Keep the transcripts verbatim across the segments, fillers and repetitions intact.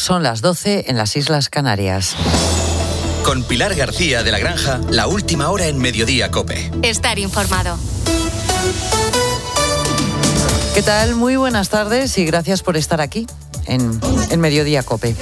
Son las doce en las Islas Canarias. Con Pilar García de la Granja, la última hora en Mediodía COPE. Estar informado. ¿Qué tal? Muy buenas tardes y gracias por estar aquí en, en Mediodía COPE.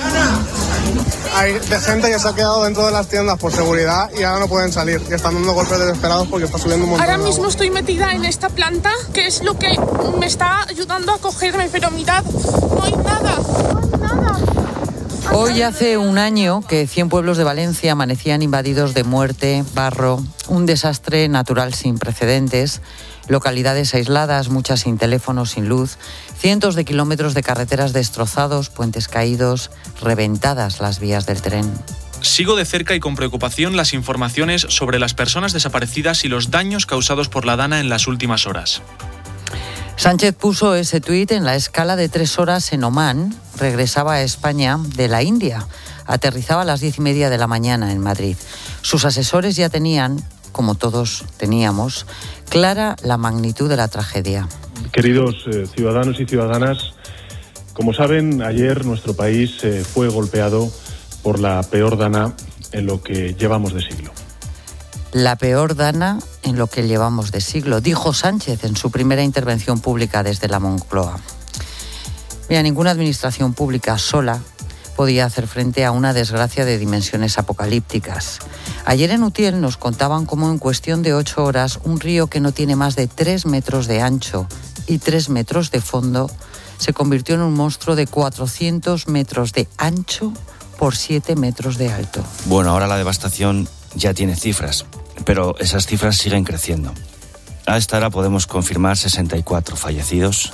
Hay de gente que se ha quedado dentro de las tiendas por seguridad y ahora no pueden salir. Y están dando golpes desesperados porque está subiendo un montón. Ahora mismo estoy metida en esta planta, que es lo que me está ayudando a cogerme, pero mirad, no hay nada, no hay nada. Hoy hace un año que cien pueblos de Valencia amanecían invadidos de muerte, barro, un desastre natural sin precedentes, localidades aisladas, muchas sin teléfono, sin luz, cientos de kilómetros de carreteras destrozados, puentes caídos, reventadas las vías del tren. Sigo de cerca y con preocupación las informaciones sobre las personas desaparecidas y los daños causados por la Dana en las últimas horas. Sánchez puso ese tuit en la escala de tres horas en Omán. Regresaba a España de la India. Aterrizaba a las diez y media de la mañana en Madrid. Sus asesores ya tenían, como todos teníamos, clara la magnitud de la tragedia. Queridos eh, ciudadanos y ciudadanas, como saben, ayer nuestro país eh, fue golpeado por la peor dana en lo que llevamos de siglo. La peor dana en lo que llevamos de siglo, dijo Sánchez en su primera intervención pública desde la Moncloa. Mira, ninguna administración pública sola podía hacer frente a una desgracia de dimensiones apocalípticas. Ayer en Utiel nos contaban cómo en cuestión de ocho horas un río que no tiene más de tres metros de ancho y tres metros de fondo se convirtió en un monstruo de cuatrocientos metros de ancho por siete metros de alto. Bueno, ahora la devastación ya tiene cifras, pero esas cifras siguen creciendo. A esta hora podemos confirmar sesenta y cuatro fallecidos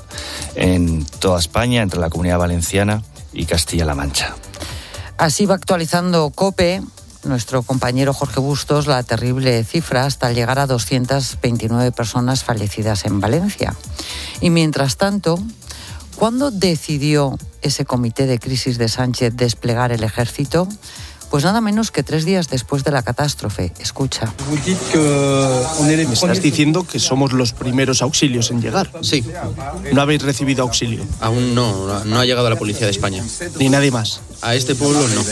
en toda España, entre la Comunidad Valenciana y Castilla-La Mancha. Así va actualizando COPE, nuestro compañero Jorge Bustos, la terrible cifra hasta llegar a doscientas veintinueve personas fallecidas en Valencia. Y mientras tanto, ¿cuándo decidió ese comité de crisis de Sánchez desplegar el ejército? Pues nada menos que tres días después de la catástrofe. Escucha. ¿Me estás diciendo que somos los primeros auxilios en llegar? Sí. ¿No habéis recibido auxilio? Aún no, no ha llegado la policía de España. Ni nadie más. A este pueblo no.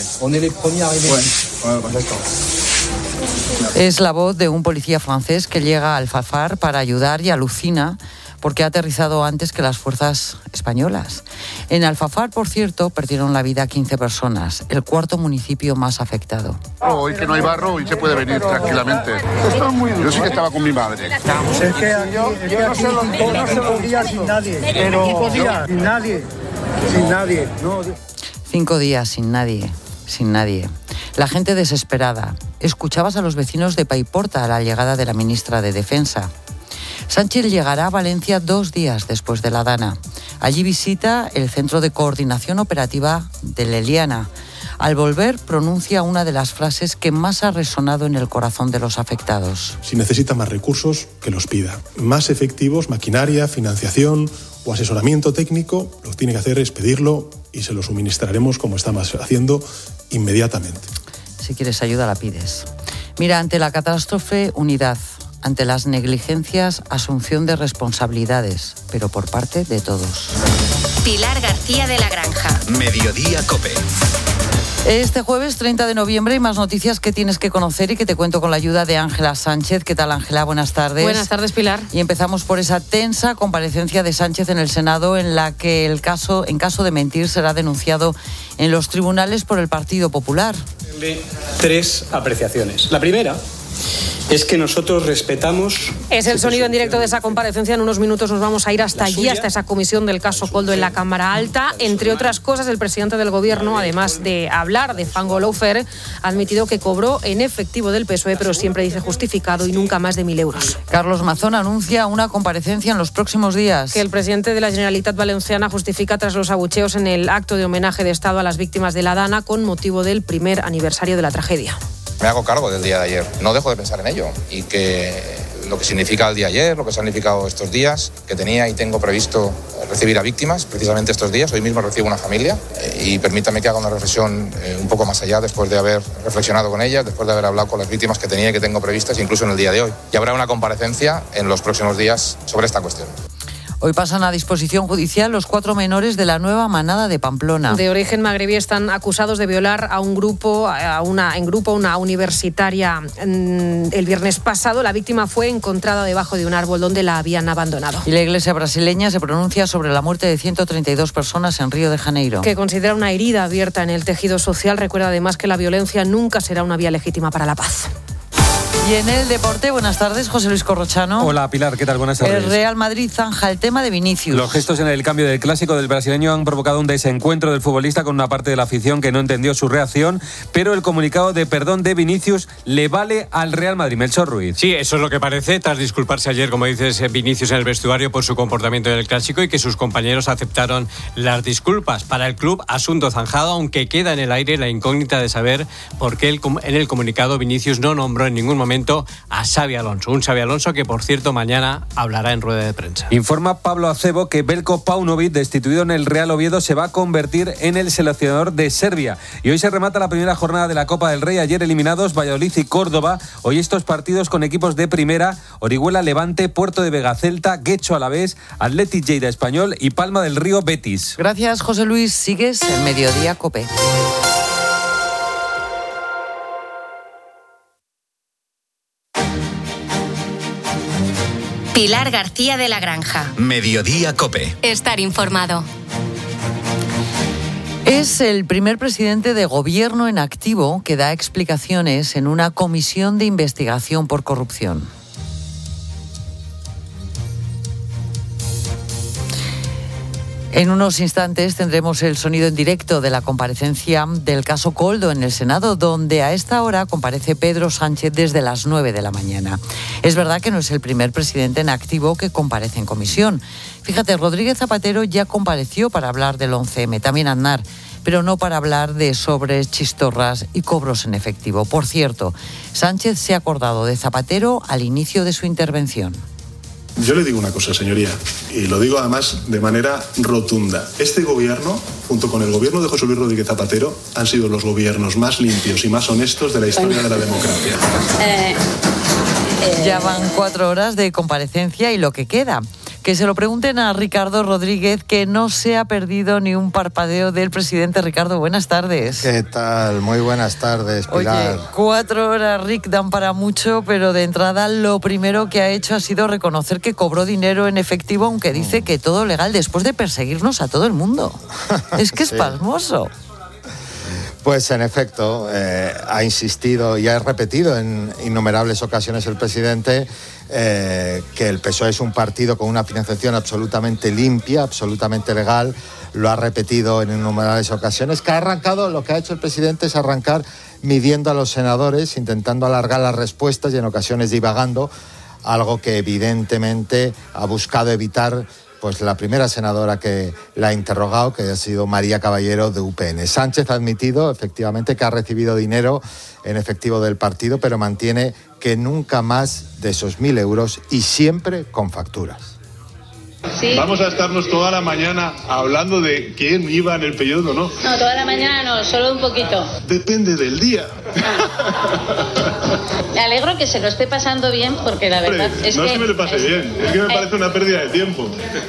Es la voz de un policía francés que llega a Alfafar para ayudar y alucina porque ha aterrizado antes que las fuerzas españolas. En Alfafar, por cierto, perdieron la vida quince personas, el cuarto municipio más afectado. Hoy que no hay barro, hoy se puede venir tranquilamente. Yo sí que estaba con mi madre. Es que aquí, es que aquí no se podía sin nadie, pero cinco días sin nadie, sin nadie. No. Cinco días sin nadie, sin nadie. La gente desesperada. Escuchabas a los vecinos de Paiporta a la llegada de la ministra de Defensa. Sánchez llegará a Valencia dos días después de la Dana. Allí visita el Centro de Coordinación Operativa de Leliana. Al volver, pronuncia una de las frases que más ha resonado en el corazón de los afectados. Si necesita más recursos, que los pida. Más efectivos, maquinaria, financiación o asesoramiento técnico, lo que tiene que hacer es pedirlo y se lo suministraremos, como estamos haciendo, inmediatamente. Si quieres ayuda, la pides. Mira, ante la catástrofe, unidad. Ante las negligencias, asunción de responsabilidades, pero por parte de todos. Pilar García de la Granja. Mediodía COPE. Este jueves treinta de noviembre hay más noticias que tienes que conocer y que te cuento con la ayuda de Ángela Sánchez. ¿Qué tal, Ángela? Buenas tardes. Buenas tardes, Pilar. Y empezamos por esa tensa comparecencia de Sánchez en el Senado en la que el caso, en caso de mentir, será denunciado en los tribunales por el Partido Popular. Tres apreciaciones. La primera es que nosotros respetamos... Es el sonido en directo de esa comparecencia. En unos minutos nos vamos a ir hasta allí, hasta esa comisión del caso Koldo en la Cámara Alta. Entre otras cosas, el presidente del Gobierno, además de hablar de fango lawfare, ha admitido que cobró en efectivo del P S O E, pero siempre dice justificado y nunca más de mil euros. Carlos Mazón anuncia una comparecencia en los próximos días. Que el presidente de la Generalitat Valenciana justifica tras los abucheos en el acto de homenaje de Estado a las víctimas de la Dana con motivo del primer aniversario de la tragedia. Me hago cargo del día de ayer, no dejo de pensar en ello y que lo que significa el día de ayer, lo que significado estos días, que tenía y tengo previsto recibir a víctimas precisamente estos días. Hoy mismo recibo una familia y permítame que haga una reflexión un poco más allá después de haber reflexionado con ellas, después de haber hablado con las víctimas que tenía y que tengo previstas incluso en el día de hoy. Y habrá una comparecencia en los próximos días sobre esta cuestión. Hoy pasan a disposición judicial los cuatro menores de la nueva manada de Pamplona. De origen magrebí están acusados de violar a un grupo, a una, en grupo, una universitaria. El viernes pasado la víctima fue encontrada debajo de un árbol donde la habían abandonado. Y la Iglesia brasileña se pronuncia sobre la muerte de ciento treinta y dos personas en Río de Janeiro. Que considera una herida abierta en el tejido social. Recuerda además que la violencia nunca será una vía legítima para la paz. Y en el deporte, buenas tardes, José Luis Corrochano. Hola, Pilar, ¿qué tal? Buenas tardes. El Real Madrid zanja el tema de Vinicius. Los gestos en el cambio del clásico del brasileño han provocado un desencuentro del futbolista con una parte de la afición que no entendió su reacción, pero el comunicado de perdón de Vinicius le vale al Real Madrid. Melchor Ruiz. Sí, eso es lo que parece, tras disculparse ayer, como dices, Vinicius en el vestuario por su comportamiento en el clásico y que sus compañeros aceptaron las disculpas. Para el club, asunto zanjado, aunque queda en el aire la incógnita de saber por qué el, en el comunicado Vinicius no nombró en ningún momento a Xabi Alonso, un Xabi Alonso que, por cierto, mañana hablará en rueda de prensa. Informa Pablo Acebo que Veljko Paunovic, destituido en el Real Oviedo, se va a convertir en el seleccionador de Serbia. Y hoy se remata la primera jornada de la Copa del Rey. Ayer eliminados Valladolid y Córdoba. Hoy estos partidos con equipos de primera: Orihuela Levante, Puerto de Vega Celta, Guecho Alavés, Athletic Lleida Español y Palma del Río Betis. Gracias, José Luis. Sigues en Mediodía COPE. Pilar García de la Granja. Mediodía COPE. Estar informado. Es el primer presidente de gobierno en activo que da explicaciones en una comisión de investigación por corrupción. En unos instantes tendremos el sonido en directo de la comparecencia del caso Koldo en el Senado, donde a esta hora comparece Pedro Sánchez desde las nueve de la mañana. Es verdad que no es el primer presidente en activo que comparece en comisión. Fíjate, Rodríguez Zapatero ya compareció para hablar del once eme, también Aznar, pero no para hablar de sobres, chistorras y cobros en efectivo. Por cierto, Sánchez se ha acordado de Zapatero al inicio de su intervención. Yo le digo una cosa, señoría, y lo digo además de manera rotunda. Este gobierno, junto con el gobierno de José Luis Rodríguez Zapatero, han sido los gobiernos más limpios y más honestos de la historia de la democracia. Eh, eh. Ya van cuatro horas de comparecencia y lo que queda. Que se lo pregunten a Ricardo Rodríguez, que no se ha perdido ni un parpadeo del presidente. Ricardo, buenas tardes. ¿Qué tal? Muy buenas tardes, Pilar. Oye, cuatro horas, Rick, dan para mucho, pero de entrada lo primero que ha hecho ha sido reconocer que cobró dinero en efectivo, aunque dice que todo legal, después de perseguirnos a todo el mundo. Es que es sí. pasmoso. Pues en efecto, eh, ha insistido y ha repetido en innumerables ocasiones el presidente eh, que el P S O E es un partido con una financiación absolutamente limpia, absolutamente legal. Lo ha repetido en innumerables ocasiones, que ha arrancado, lo que ha hecho el presidente es arrancar midiendo a los senadores, intentando alargar las respuestas y en ocasiones divagando, algo que evidentemente ha buscado evitar pues la primera senadora que la ha interrogado, que ha sido María Caballero de U P N. Sánchez ha admitido efectivamente que ha recibido dinero en efectivo del partido, pero mantiene que nunca más de esos mil euros y siempre con facturas. Sí. Vamos a estarnos toda la mañana hablando de quién iba en el periodo, ¿no? No, toda la mañana no, solo un poquito. Depende del día. Me alegro que se lo esté pasando bien, porque la verdad Hombre, es no que... No es que me lo pase es, bien, es que me parece una pérdida de tiempo.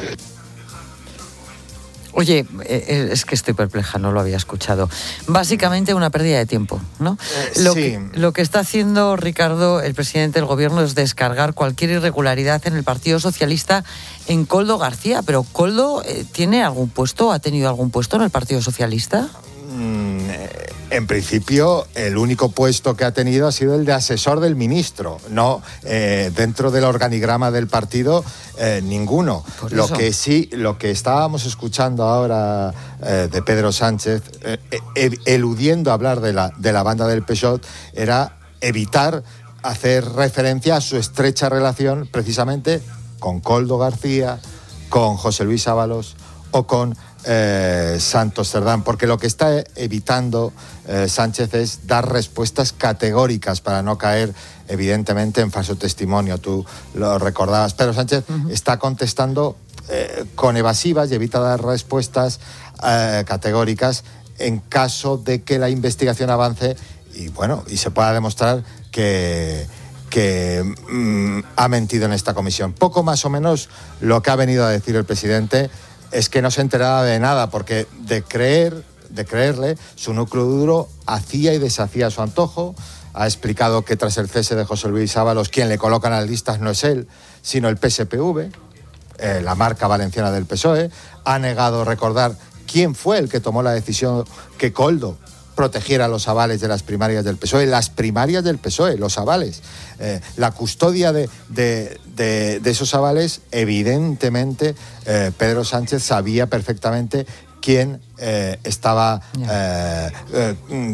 Oye, es que estoy perpleja, no lo había escuchado. Básicamente una pérdida de tiempo, ¿no? Eh, lo, sí. que, lo que está haciendo, Ricardo, el presidente del gobierno, es descargar cualquier irregularidad en el Partido Socialista en Koldo García. Pero ¿Koldo eh, tiene algún puesto, ha tenido algún puesto en el Partido Socialista? Mm, eh, en principio, el único puesto que ha tenido ha sido el de asesor del ministro. No, eh, dentro del organigrama del partido, eh, ninguno. Lo que sí, lo que estábamos escuchando ahora eh, de Pedro Sánchez, eh, eh, eludiendo hablar de la, de la banda del P S O E, era evitar hacer referencia a su estrecha relación precisamente con Koldo García, con José Luis Ábalos o con eh, Santos Cerdán, porque lo que está evitando eh, Sánchez es dar respuestas categóricas para no caer evidentemente en falso testimonio. Tú lo recordabas, Pedro Sánchez uh-huh. está contestando eh, con evasivas y evita dar respuestas eh, categóricas en caso de que la investigación avance y bueno, y se pueda demostrar que que mmm, ha mentido en esta comisión. Poco más o menos lo que ha venido a decir el presidente es que no se enteraba de nada, porque de creer, de creerle, su núcleo duro hacía y deshacía a su antojo. Ha explicado que tras el cese de José Luis Ábalos, quien le coloca en las listas no es él, sino el P S P V, eh, la marca valenciana del P S O E. Ha negado recordar quién fue el que tomó la decisión que Koldo protegiera los avales de las primarias del P S O E, las primarias del P S O E, los avales. Eh, la custodia de, de, de, de esos avales, evidentemente, eh, Pedro Sánchez sabía perfectamente quién eh, estaba eh, eh,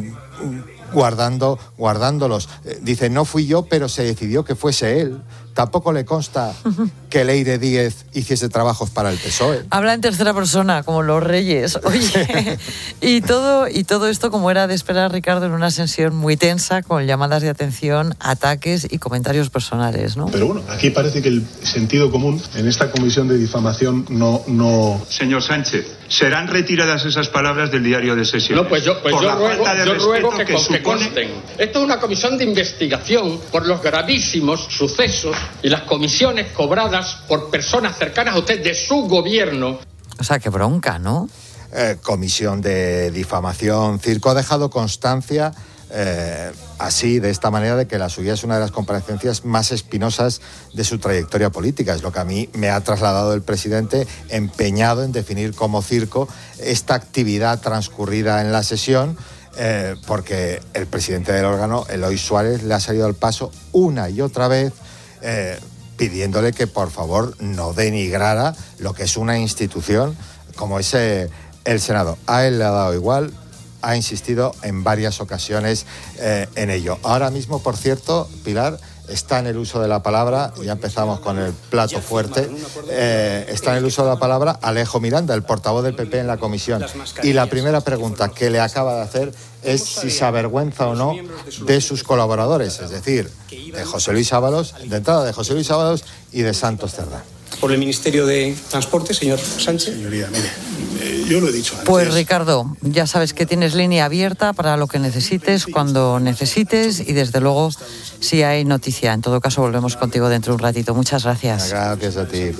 guardando, guardándolos. Eh, dice, no fui yo, pero se decidió que fuese él. Tampoco le consta que Leire Díez hiciese trabajos para el P S O E. Habla en tercera persona, como los reyes. Oye, y todo, y todo esto, como era de esperar, Ricardo, en una sesión muy tensa, con llamadas de atención, ataques y comentarios personales, ¿no? Pero bueno, aquí parece que el sentido común en esta comisión de difamación no... no... Señor Sánchez, serán retiradas esas palabras del diario de sesiones. No, pues yo, pues por yo la ruego, falta de yo ruego respeto que, que, que supone... consten. Esto es una comisión de investigación por los gravísimos sucesos y las comisiones cobradas por personas cercanas a usted de su gobierno. O sea, qué bronca, ¿no? Eh, comisión de difamación. Circo ha dejado constancia eh, así, de esta manera, de que la suya es una de las comparecencias más espinosas de su trayectoria política. Es lo que a mí me ha trasladado el presidente, empeñado en definir como circo esta actividad transcurrida en la sesión, eh, porque el presidente del órgano, Eloy Suárez, le ha salido al paso una y otra vez, eh, pidiéndole que por favor no denigrara lo que es una institución como es eh, el Senado. A él le ha dado igual, ha insistido en varias ocasiones eh, en ello. Ahora mismo, por cierto, Pilar, está en el uso de la palabra, ya empezamos con el plato fuerte, eh, está en el uso de la palabra Alejo Miranda, el portavoz del P P en la comisión. Y la primera pregunta que le acaba de hacer es si se avergüenza o no de sus colaboradores, es decir, de José Luis Ábalos, de entrada de José Luis Ábalos y de Santos Cerdá. Por el Ministerio de Transporte, señor Sánchez. Señoría, mire, eh, yo lo he dicho antes. Pues Ricardo, ya sabes que tienes línea abierta para lo que necesites, cuando necesites, y desde luego, si hay noticia, en todo caso volvemos contigo dentro de un ratito. Muchas gracias. Gracias a ti.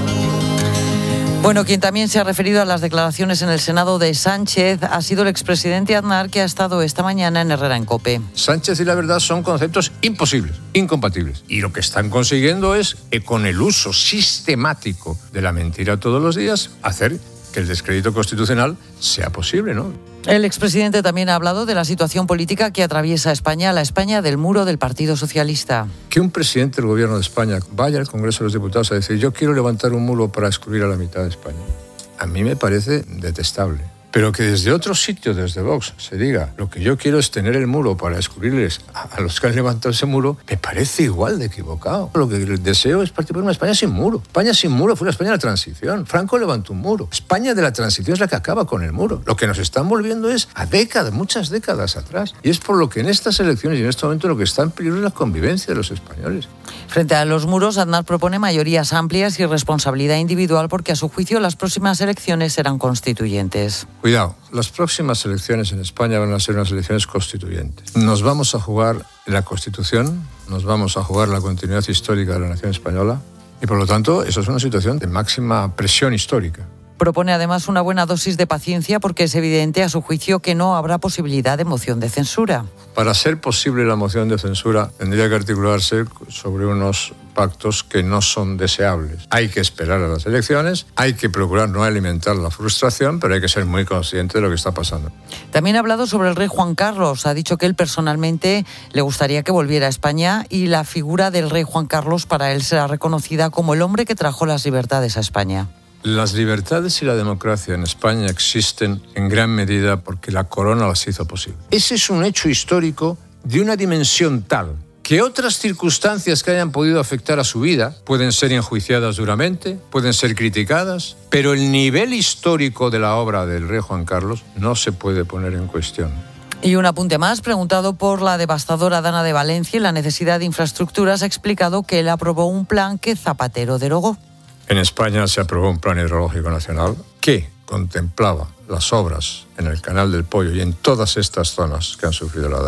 Bueno, quien también se ha referido a las declaraciones en el Senado de Sánchez ha sido el expresidente Aznar, que ha estado esta mañana en Herrera en COPE. Sánchez y la verdad son conceptos imposibles, incompatibles. Y lo que están consiguiendo es que con el uso sistemático de la mentira todos los días, hacer que el descrédito constitucional sea posible, ¿no? El expresidente también ha hablado de la situación política que atraviesa España, la España del muro del Partido Socialista. Que un presidente del gobierno de España vaya al Congreso de los Diputados a decir yo quiero levantar un muro para excluir a la mitad de España, a mí me parece detestable. Pero que desde otro sitio, desde Vox, se diga lo que yo quiero es tener el muro para excluirles a, a los que han levantado ese muro, me parece igual de equivocado. Lo que deseo es participar en una España sin muro. España sin muro fue la España de la transición. Franco levantó un muro. España de la transición es la que acaba con el muro. Lo que nos están volviendo es a décadas, muchas décadas atrás. Y es por lo que en estas elecciones y en este momento lo que está en peligro es la convivencia de los españoles. Frente a los muros, Aznar propone mayorías amplias y responsabilidad individual porque a su juicio las próximas elecciones serán constituyentes. Cuidado, las próximas elecciones en España van a ser unas elecciones constituyentes. Nos vamos a jugar la Constitución, nos vamos a jugar la continuidad histórica de la nación española y por lo tanto eso es una situación de máxima presión histórica. Propone además una buena dosis de paciencia porque es evidente a su juicio que no habrá posibilidad de moción de censura. Para ser posible la moción de censura tendría que articularse sobre unos pactos que no son deseables. Hay que esperar a las elecciones, hay que procurar no alimentar la frustración, pero hay que ser muy consciente de lo que está pasando. También ha hablado sobre el rey Juan Carlos. Ha dicho que él personalmente le gustaría que volviera a España y la figura del rey Juan Carlos para él será reconocida como el hombre que trajo las libertades a España. Las libertades y la democracia en España existen en gran medida porque la corona las hizo posible. Ese es un hecho histórico de una dimensión tal que otras circunstancias que hayan podido afectar a su vida pueden ser enjuiciadas duramente, pueden ser criticadas, pero el nivel histórico de la obra del rey Juan Carlos no se puede poner en cuestión. Y un apunte más, preguntado por la devastadora Dana de Valencia y la necesidad de infraestructuras, ha explicado que él aprobó un plan que Zapatero derogó. En España se aprobó un plan hidrológico nacional que contemplaba las obras en el Canal del Pollo y en todas estas zonas que han sufrido la Dana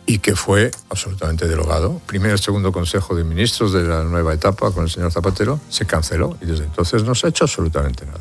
y que fue absolutamente derogado. Primer y segundo Consejo de Ministros de la nueva etapa con el señor Zapatero se canceló y desde entonces no se ha hecho absolutamente nada.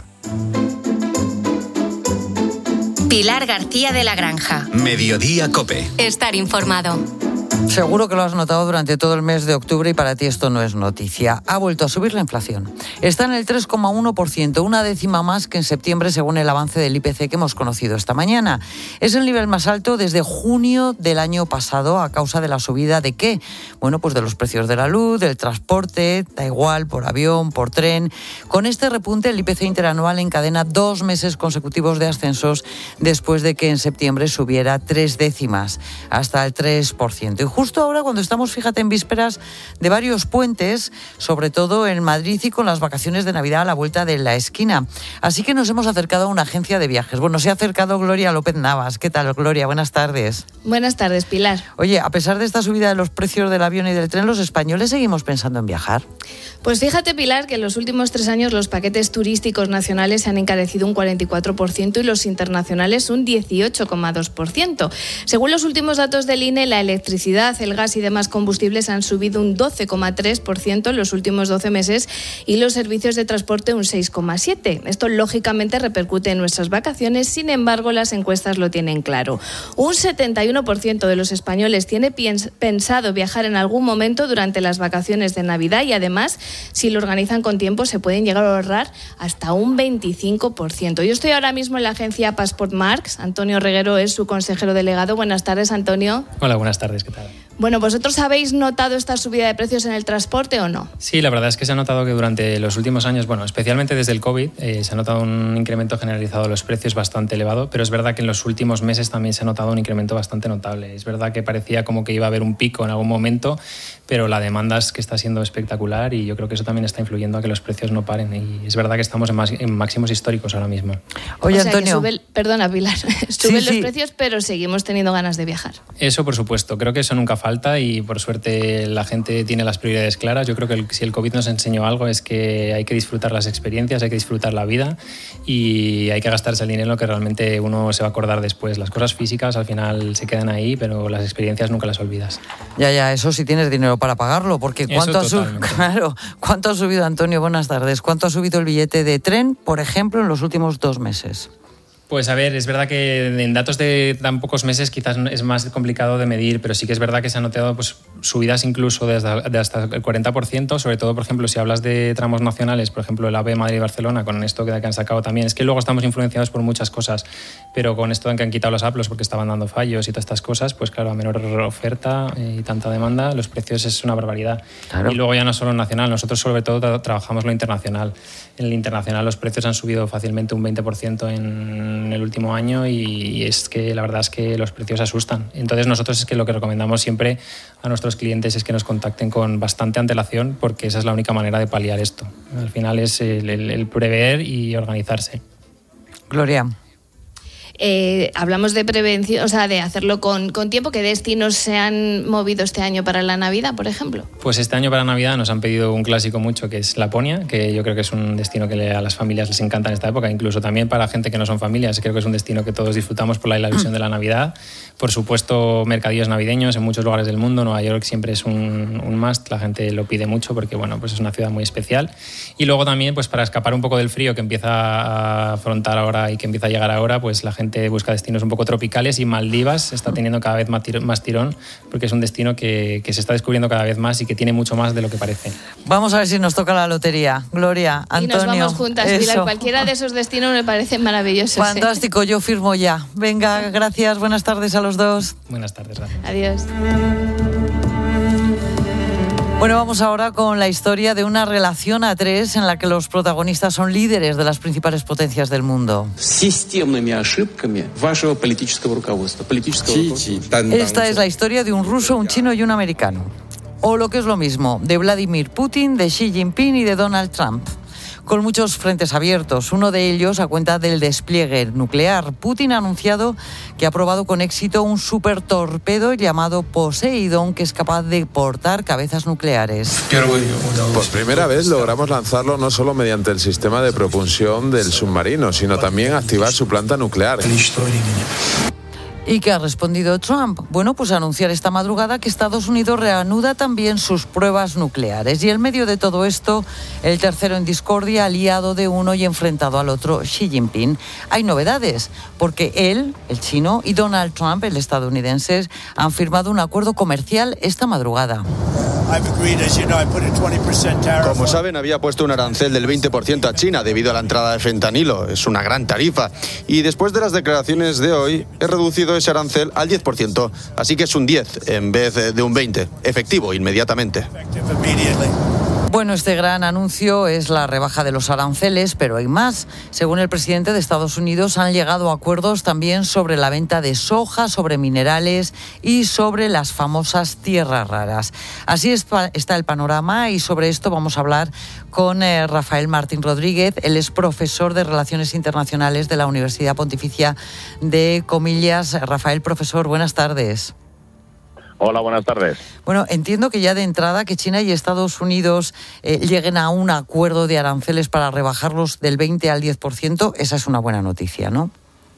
Pilar García de la Granja. Mediodía COPE. Estar informado. Seguro que lo has notado durante todo el mes de octubre y para ti esto no es noticia. Ha vuelto a subir la inflación. Está en el tres coma uno por ciento, una décima más que en septiembre según el avance del I P C que hemos conocido esta mañana. Es el nivel más alto desde junio del año pasado a causa de la subida de ¿qué? Bueno, pues de los precios de la luz, del transporte, da igual, por avión, por tren. Con este repunte el I P C interanual encadena dos meses consecutivos de ascensos después de que en septiembre subiera tres décimas, hasta el tres por ciento. Y justo ahora, cuando estamos, fíjate, en vísperas de varios puentes, sobre todo en Madrid y con las vacaciones de Navidad a la vuelta de la esquina. Así que nos hemos acercado a una agencia de viajes. Bueno, se ha acercado Gloria López Navas. ¿Qué tal, Gloria? Buenas tardes. Buenas tardes, Pilar. Oye, a pesar de esta subida de los precios del avión y del tren, ¿los españoles seguimos pensando en viajar? Pues fíjate, Pilar, que en los últimos tres años los paquetes turísticos nacionales se han encarecido un cuarenta y cuatro por ciento y los internacionales un dieciocho coma dos por ciento. Según los últimos datos del I N E, la electricidad, el gas y demás combustibles han subido un doce coma tres por ciento en los últimos doce meses y los servicios de transporte un seis coma siete por ciento. Esto lógicamente repercute en nuestras vacaciones, sin embargo las encuestas lo tienen claro. Un setenta y uno por ciento de los españoles tiene piens- pensado viajar en algún momento durante las vacaciones de Navidad y además, si lo organizan con tiempo, se pueden llegar a ahorrar hasta un veinticinco por ciento. Yo estoy ahora mismo en la agencia Passport Marks. Antonio Reguero es su consejero delegado. Buenas tardes, Antonio. Hola, buenas tardes, ¿qué tal? Bueno, ¿vosotros habéis notado esta subida de precios en el transporte o no? Sí, la verdad es que se ha notado que durante los últimos años, bueno, especialmente desde el COVID, eh, se ha notado un incremento generalizado de los precios bastante elevado, pero es verdad que en los últimos meses también se ha notado un incremento bastante notable. Es verdad que parecía como que iba a haber un pico en algún momento, pero la demanda es que está siendo espectacular y yo creo que eso también está influyendo a que los precios no paren. Y es verdad que estamos en, más, en máximos históricos ahora mismo. Oye, o sea, Antonio. Que sube, perdona, Pilar, suben sí, los sí. precios, pero seguimos teniendo ganas de viajar. Eso, por supuesto. Creo que eso nunca falta y, por suerte, la gente tiene las prioridades claras. Yo creo que el, si el COVID nos enseñó algo es que hay que disfrutar las experiencias, hay que disfrutar la vida y hay que gastarse el dinero en lo que realmente uno se va a acordar después. Las cosas físicas al final se quedan ahí, pero las experiencias nunca las olvidas. Ya, ya, eso sí tienes dinero para pagarlo, porque ¿cuánto, ha, sub... claro, ¿cuánto ha subido, Antonio? Buenas tardes. ¿Cuánto ha subido el billete de tren, por ejemplo, en los últimos dos meses? Pues a ver, es verdad que en datos de tan pocos meses quizás es más complicado de medir, pero sí que es verdad que se han notado pues, subidas incluso de hasta, de hasta el cuarenta por ciento, sobre todo, por ejemplo, si hablas de tramos nacionales, por ejemplo, el AVE Madrid-Barcelona, con esto que han sacado también. Es que luego estamos influenciados por muchas cosas, pero con esto en que han quitado los aplos porque estaban dando fallos y todas estas cosas, pues claro, a menor oferta y tanta demanda, los precios es una barbaridad. Claro. Y luego ya no solo nacional, nosotros sobre todo tra- trabajamos lo internacional. En el internacional los precios han subido fácilmente un veinte por ciento en en el último año y es que la verdad es que los precios asustan. Entonces nosotros es que lo que recomendamos siempre a nuestros clientes es que nos contacten con bastante antelación porque esa es la única manera de paliar esto. Al final es el, el, el prever y organizarse. Gloria. Eh, hablamos de prevención, o sea, de hacerlo con, con tiempo. ¿Qué destinos se han movido este año para la Navidad, por ejemplo? Pues este año para Navidad nos han pedido un clásico mucho, que es Laponia, que yo creo que es un destino que a las familias les encanta en esta época, incluso también para gente que no son familias. Creo que es un destino que todos disfrutamos por la ilusión de la Navidad. Por supuesto, mercadillos navideños en muchos lugares del mundo. Nueva York siempre es un, un must, la gente lo pide mucho porque bueno, pues es una ciudad muy especial. Y luego también, pues para escapar un poco del frío que empieza a afrontar ahora y que empieza a llegar ahora, pues la gente busca destinos un poco tropicales y Maldivas está teniendo cada vez más tirón porque es un destino que, que se está descubriendo cada vez más y que tiene mucho más de lo que parece. Vamos a ver si nos toca la lotería. Gloria, Antonio. Y nos vamos juntas, eso. Pilar. Cualquiera de esos destinos me parece maravilloso. Fantástico, ¿eh? Yo firmo ya. Venga, gracias, buenas tardes a los dos. Buenas tardes, gracias. Adiós. Bueno, vamos ahora con la historia de una relación a tres en la que los protagonistas son líderes de las principales potencias del mundo. Esta es la historia de un ruso, un chino y un americano. O lo que es lo mismo, de Vladimir Putin, de Xi Jinping y de Donald Trump. Con muchos frentes abiertos, uno de ellos a cuenta del despliegue nuclear. Putin ha anunciado que ha probado con éxito un supertorpedo llamado Poseidón, que es capaz de portar cabezas nucleares. Por primera vez logramos lanzarlo no solo mediante el sistema de propulsión del submarino, sino también activar su planta nuclear. ¿Y qué ha respondido Trump? Bueno, pues anunciar esta madrugada que Estados Unidos reanuda también sus pruebas nucleares. Y en medio de todo esto, el tercero en discordia, aliado de uno y enfrentado al otro, Xi Jinping. Hay novedades, porque él, el chino, y Donald Trump, el estadounidense, han firmado un acuerdo comercial esta madrugada. Como saben, había puesto un arancel del veinte por ciento a China debido a la entrada de fentanilo. Es una gran tarifa. Y después de las declaraciones de hoy, he reducido ese arancel al diez por ciento. Así que es un diez en vez de un veinte. Efectivo, inmediatamente. Bueno, este gran anuncio es la rebaja de los aranceles, pero hay más. Según el presidente de Estados Unidos, han llegado a acuerdos también sobre la venta de soja, sobre minerales y sobre las famosas tierras raras. Así está el panorama y sobre esto vamos a hablar con eh, Rafael Martín Rodríguez. Él es profesor de Relaciones Internacionales de la Universidad Pontificia de Comillas. Rafael, profesor, buenas tardes. Hola, buenas tardes. Bueno, entiendo que ya de entrada que China y Estados Unidos eh, lleguen a un acuerdo de aranceles para rebajarlos del veinte al diez por ciento. Esa es una buena noticia, ¿no?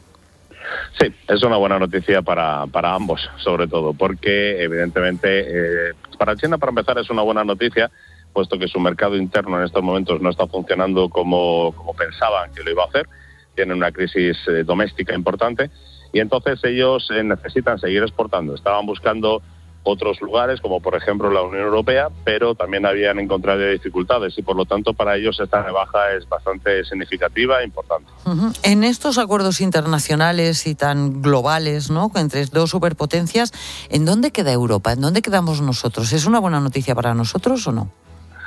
Sí, es una buena noticia para, para ambos, sobre todo, porque evidentemente eh, para China, para empezar, es una buena noticia, puesto que su mercado interno en estos momentos no está funcionando como, como pensaban que lo iba a hacer. Tienen una crisis eh, doméstica importante. Y entonces ellos eh, necesitan seguir exportando. Estaban buscando otros lugares, como por ejemplo la Unión Europea, pero también habían encontrado dificultades y por lo tanto para ellos esta rebaja es bastante significativa e importante. Uh-huh. En estos acuerdos internacionales y tan globales, ¿no?, entre dos superpotencias, ¿en dónde queda Europa? ¿En dónde quedamos nosotros? ¿Es una buena noticia para nosotros o no?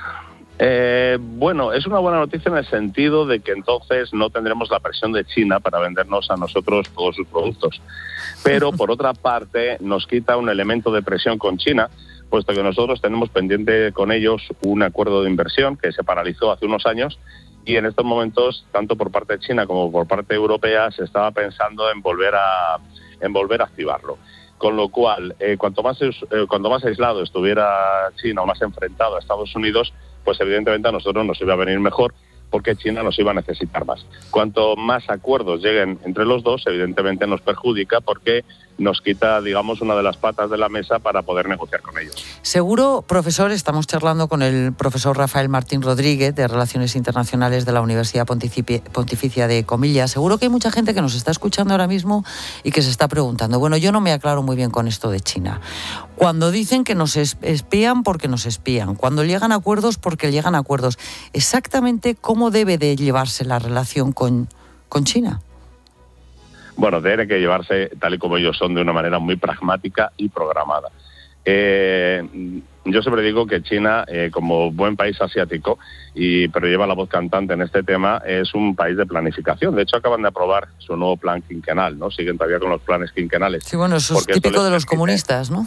Eh, bueno, es una buena noticia en el sentido de que entonces no tendremos la presión de China para vendernos a nosotros todos sus productos. Pero, por otra parte, nos quita un elemento de presión con China, puesto que nosotros tenemos pendiente con ellos un acuerdo de inversión que se paralizó hace unos años y en estos momentos, tanto por parte de China como por parte europea, se estaba pensando en volver a, en volver a activarlo. Con lo cual, eh, cuanto más, eh, cuanto más aislado estuviera China o más enfrentado a Estados Unidos, pues evidentemente a nosotros nos iba a venir mejor porque China nos iba a necesitar más. Cuanto más acuerdos lleguen entre los dos, evidentemente nos perjudica porque nos quita, digamos, una de las patas de la mesa para poder negociar con ellos. Seguro, profesor, estamos charlando con el profesor Rafael Martín Rodríguez de Relaciones Internacionales de la Universidad Pontificia de Comillas. Seguro que hay mucha gente que nos está escuchando ahora mismo y que se está preguntando, bueno, yo no me aclaro muy bien con esto de China. Cuando dicen que nos espían porque nos espían, cuando llegan a acuerdos porque llegan a acuerdos, exactamente cómo debe de llevarse la relación con, con China. Bueno, tiene que llevarse tal y como ellos son, de una manera muy pragmática y programada. Eh, yo siempre digo que China, eh, como buen país asiático, y pero lleva la voz cantante en este tema, es un país de planificación. De hecho, acaban de aprobar su nuevo plan quinquenal, ¿no? Siguen todavía con los planes quinquenales. Sí, bueno, eso es típico de los comunistas, ¿no?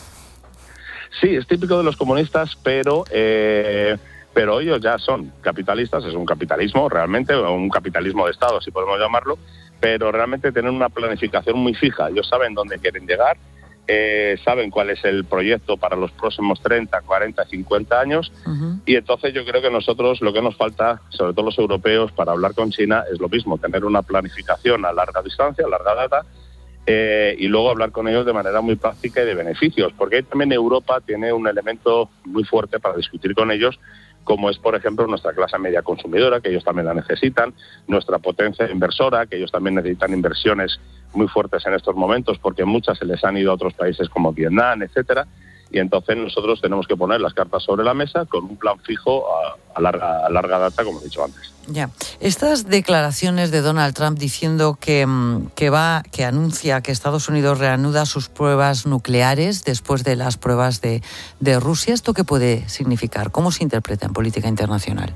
Sí, es típico de los comunistas, pero... Eh, pero ellos ya son capitalistas, es un capitalismo realmente, o un capitalismo de Estado, si podemos llamarlo, pero realmente tienen una planificación muy fija. Ellos saben dónde quieren llegar, eh, saben cuál es el proyecto para los próximos treinta, cuarenta, cincuenta años, uh-huh. Y entonces yo creo que nosotros lo que nos falta, sobre todo los europeos, para hablar con China es lo mismo, tener una planificación a larga distancia, a larga data, eh, y luego hablar con ellos de manera muy práctica y de beneficios, porque ahí también Europa tiene un elemento muy fuerte para discutir con ellos, como es, por ejemplo, nuestra clase media consumidora, que ellos también la necesitan, nuestra potencia inversora, que ellos también necesitan inversiones muy fuertes en estos momentos, porque muchas se les han ido a otros países como Vietnam, etcétera, y entonces nosotros tenemos que poner las cartas sobre la mesa con un plan fijo a, a, larga, a larga data, como he dicho antes. Ya. Estas declaraciones de Donald Trump diciendo que, que va, que anuncia que Estados Unidos reanuda sus pruebas nucleares después de las pruebas de, de Rusia, ¿esto qué puede significar? ¿Cómo se interpreta en política internacional?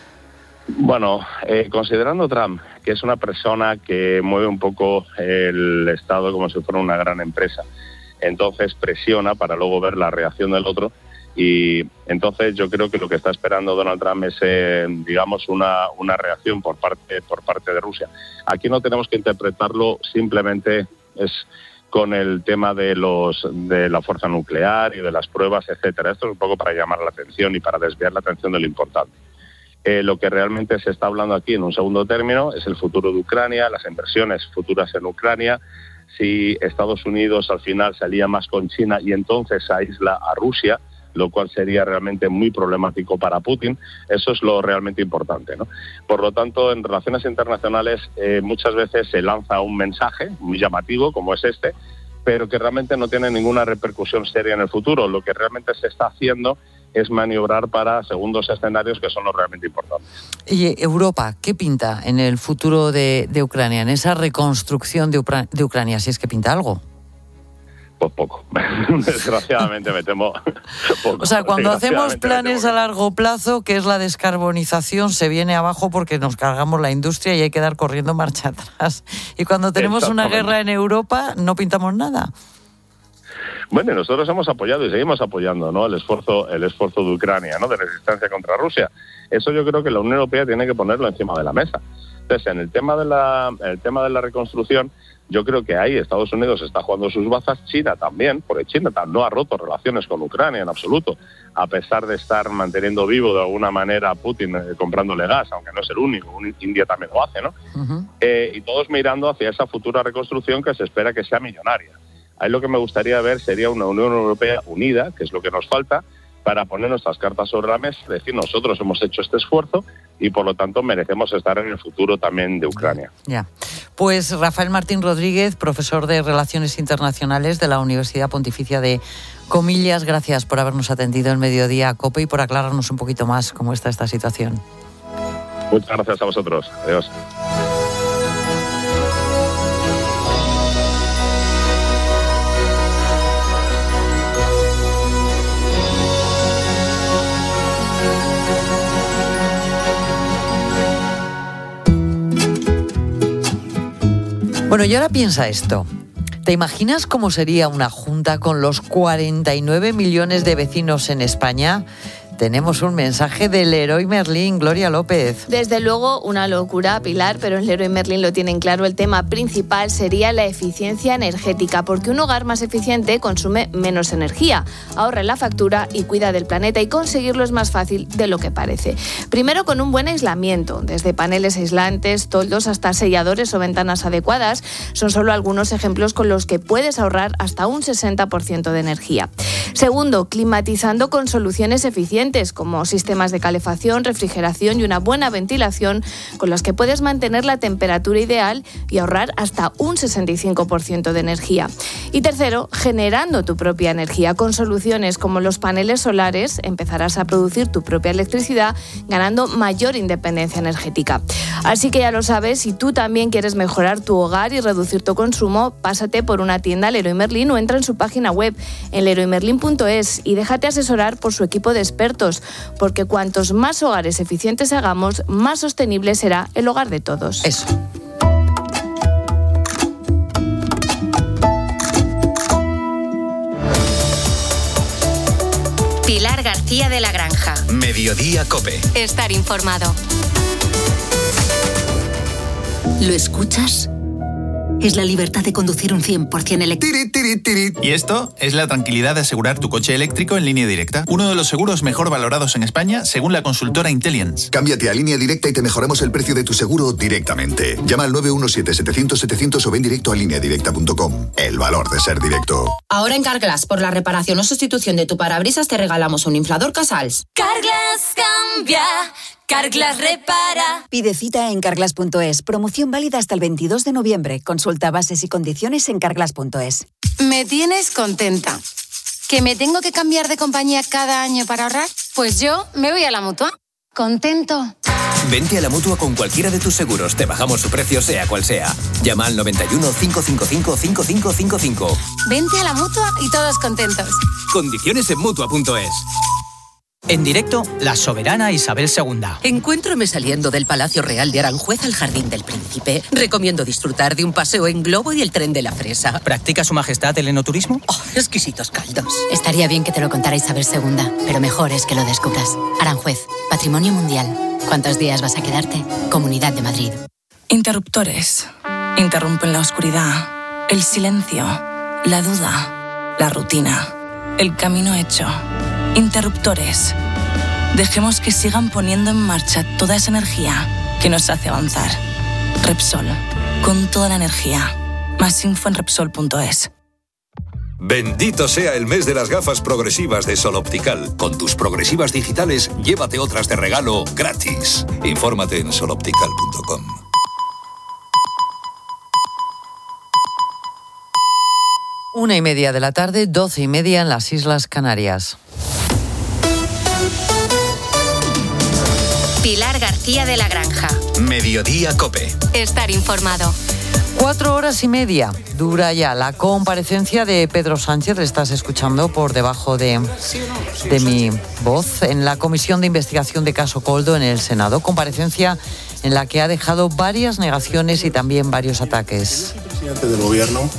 Bueno, eh, considerando Trump, que es una persona que mueve un poco el Estado como si fuera una gran empresa, entonces presiona para luego ver la reacción del otro. Y entonces yo creo que lo que está esperando Donald Trump es, eh, digamos, una, una reacción por parte, por parte de Rusia. Aquí no tenemos que interpretarlo simplemente es con el tema de los de la fuerza nuclear y de las pruebas, etcétera. Esto es un poco para llamar la atención y para desviar la atención de lo importante. Eh, lo que realmente se está hablando aquí en un segundo término es el futuro de Ucrania, las inversiones futuras en Ucrania, si Estados Unidos al final se alía más con China y entonces aísla a Rusia, lo cual sería realmente muy problemático para Putin. Eso es lo realmente importante, ¿no? Por lo tanto, en relaciones internacionales eh, muchas veces se lanza un mensaje muy llamativo, como es este, pero que realmente no tiene ninguna repercusión seria en el futuro. Lo que realmente se está haciendo es maniobrar para segundos escenarios que son los realmente importantes. Y Europa, ¿qué pinta en el futuro de, de Ucrania, en esa reconstrucción de, Upra- de Ucrania, si es que pinta algo? Pues poco. Desgraciadamente me temo poco. O sea, cuando hacemos planes a largo plazo, que es la descarbonización, se viene abajo porque nos cargamos la industria y hay que dar corriendo marcha atrás. Y cuando tenemos una guerra en Europa, no pintamos nada. Bueno, nosotros hemos apoyado y seguimos apoyando, ¿no?, el esfuerzo, el esfuerzo de Ucrania, ¿no?, de resistencia contra Rusia. Eso yo creo que la Unión Europea tiene que ponerlo encima de la mesa. Entonces, en el tema de la, el tema de la reconstrucción, yo creo que ahí Estados Unidos está jugando sus bazas, China también, porque China no ha roto relaciones con Ucrania en absoluto, a pesar de estar manteniendo vivo de alguna manera a Putin eh, comprándole gas, aunque no es el único, India también lo hace, ¿no? Uh-huh. Eh, y todos mirando hacia esa futura reconstrucción que se espera que sea millonaria. Ahí lo que me gustaría ver sería una Unión Europea unida, que es lo que nos falta, para poner nuestras cartas sobre la mesa, decir nosotros hemos hecho este esfuerzo y por lo tanto merecemos estar en el futuro también de Ucrania. Ya. Pues Rafael Martín Rodríguez, profesor de Relaciones Internacionales de la Universidad Pontificia de Comillas, gracias por habernos atendido en Mediodía COPE y por aclararnos un poquito más cómo está esta situación. Muchas gracias a vosotros. Adiós. Bueno, y ahora piensa esto. ¿Te imaginas cómo sería una junta con los cuarenta y nueve millones de vecinos en España? Tenemos un mensaje del Leroy Merlin, Gloria López. Desde luego, una locura, Pilar, pero en Leroy Merlin lo tienen claro. El tema principal sería la eficiencia energética, porque un hogar más eficiente consume menos energía, ahorra en la factura y cuida del planeta, y conseguirlo es más fácil de lo que parece. Primero, con un buen aislamiento, desde paneles aislantes, toldos hasta selladores o ventanas adecuadas, son solo algunos ejemplos con los que puedes ahorrar hasta un sesenta por ciento de energía. Segundo, climatizando con soluciones eficientes, como sistemas de calefacción, refrigeración y una buena ventilación, con las que puedes mantener la temperatura ideal y ahorrar hasta un sesenta y cinco por ciento de energía. Y tercero, generando tu propia energía. Con soluciones como los paneles solares, empezarás a producir tu propia electricidad, ganando mayor independencia energética. Así que ya lo sabes, si tú también quieres mejorar tu hogar y reducir tu consumo, pásate por una tienda Leroy Merlin o entra en su página web en leroy merlin punto es y déjate asesorar por su equipo de expertos, porque cuantos más hogares eficientes hagamos, más sostenible será el hogar de todos. Eso. Pilar García de la Granja. Mediodía COPE. Estar informado. ¿Lo escuchas? Es la libertad de conducir un cien por ciento eléctrico. Y esto es la tranquilidad de asegurar tu coche eléctrico en Línea Directa. Uno de los seguros mejor valorados en España, según la consultora Intellience. Cámbiate a Línea Directa y te mejoramos el precio de tu seguro directamente. Llama al nueve uno siete, setecientos, setecientos o ven directo a línea directa punto com. El valor de ser directo. Ahora en Carglass, por la reparación o sustitución de tu parabrisas, te regalamos un inflador Casals. Carglass cambia. Carglass repara. Pide cita en carglass punto es. Promoción válida hasta el veintidós de noviembre. Consulta bases y condiciones en carglass punto es. Me tienes contenta. ¿Que me tengo que cambiar de compañía cada año para ahorrar? Pues yo me voy a la Mutua. Contento. Vente a la Mutua con cualquiera de tus seguros. Te bajamos su precio sea cual sea. Llama al noventa y uno, cinco cinco cinco, cinco cinco cinco cinco. Vente a la Mutua y todos contentos. Condiciones en mutua punto es. En directo, la soberana Isabel segunda. Encuéntrame saliendo del Palacio Real de Aranjuez al Jardín del Príncipe. Recomiendo disfrutar de un paseo en globo y el tren de la fresa. ¿Practica su majestad el enoturismo? Oh, exquisitos caldos. Estaría bien que te lo contara Isabel segunda, pero mejor es que lo descubras. Aranjuez, Patrimonio Mundial. ¿Cuántos días vas a quedarte? Comunidad de Madrid. Interruptores. Interrumpen la oscuridad, el silencio, la duda, la rutina, el camino hecho. Interruptores. Dejemos que sigan poniendo en marcha toda esa energía que nos hace avanzar. Repsol, con toda la energía. Más info en Repsol punto es. Bendito sea el mes de las gafas progresivas de Sol Optical. Con tus progresivas digitales, llévate otras de regalo gratis. Infórmate en sol optical punto com. Una y media de la tarde, doce y media en las Islas Canarias. Pilar García de la Granja. Mediodía COPE. Estar informado. Cuatro horas y media dura ya la comparecencia de Pedro Sánchez, le estás escuchando por debajo de, de mi voz, en la Comisión de Investigación de Caso Coldo en el Senado. Comparecencia en la que ha dejado varias negaciones y también varios ataques. El presidente del Gobierno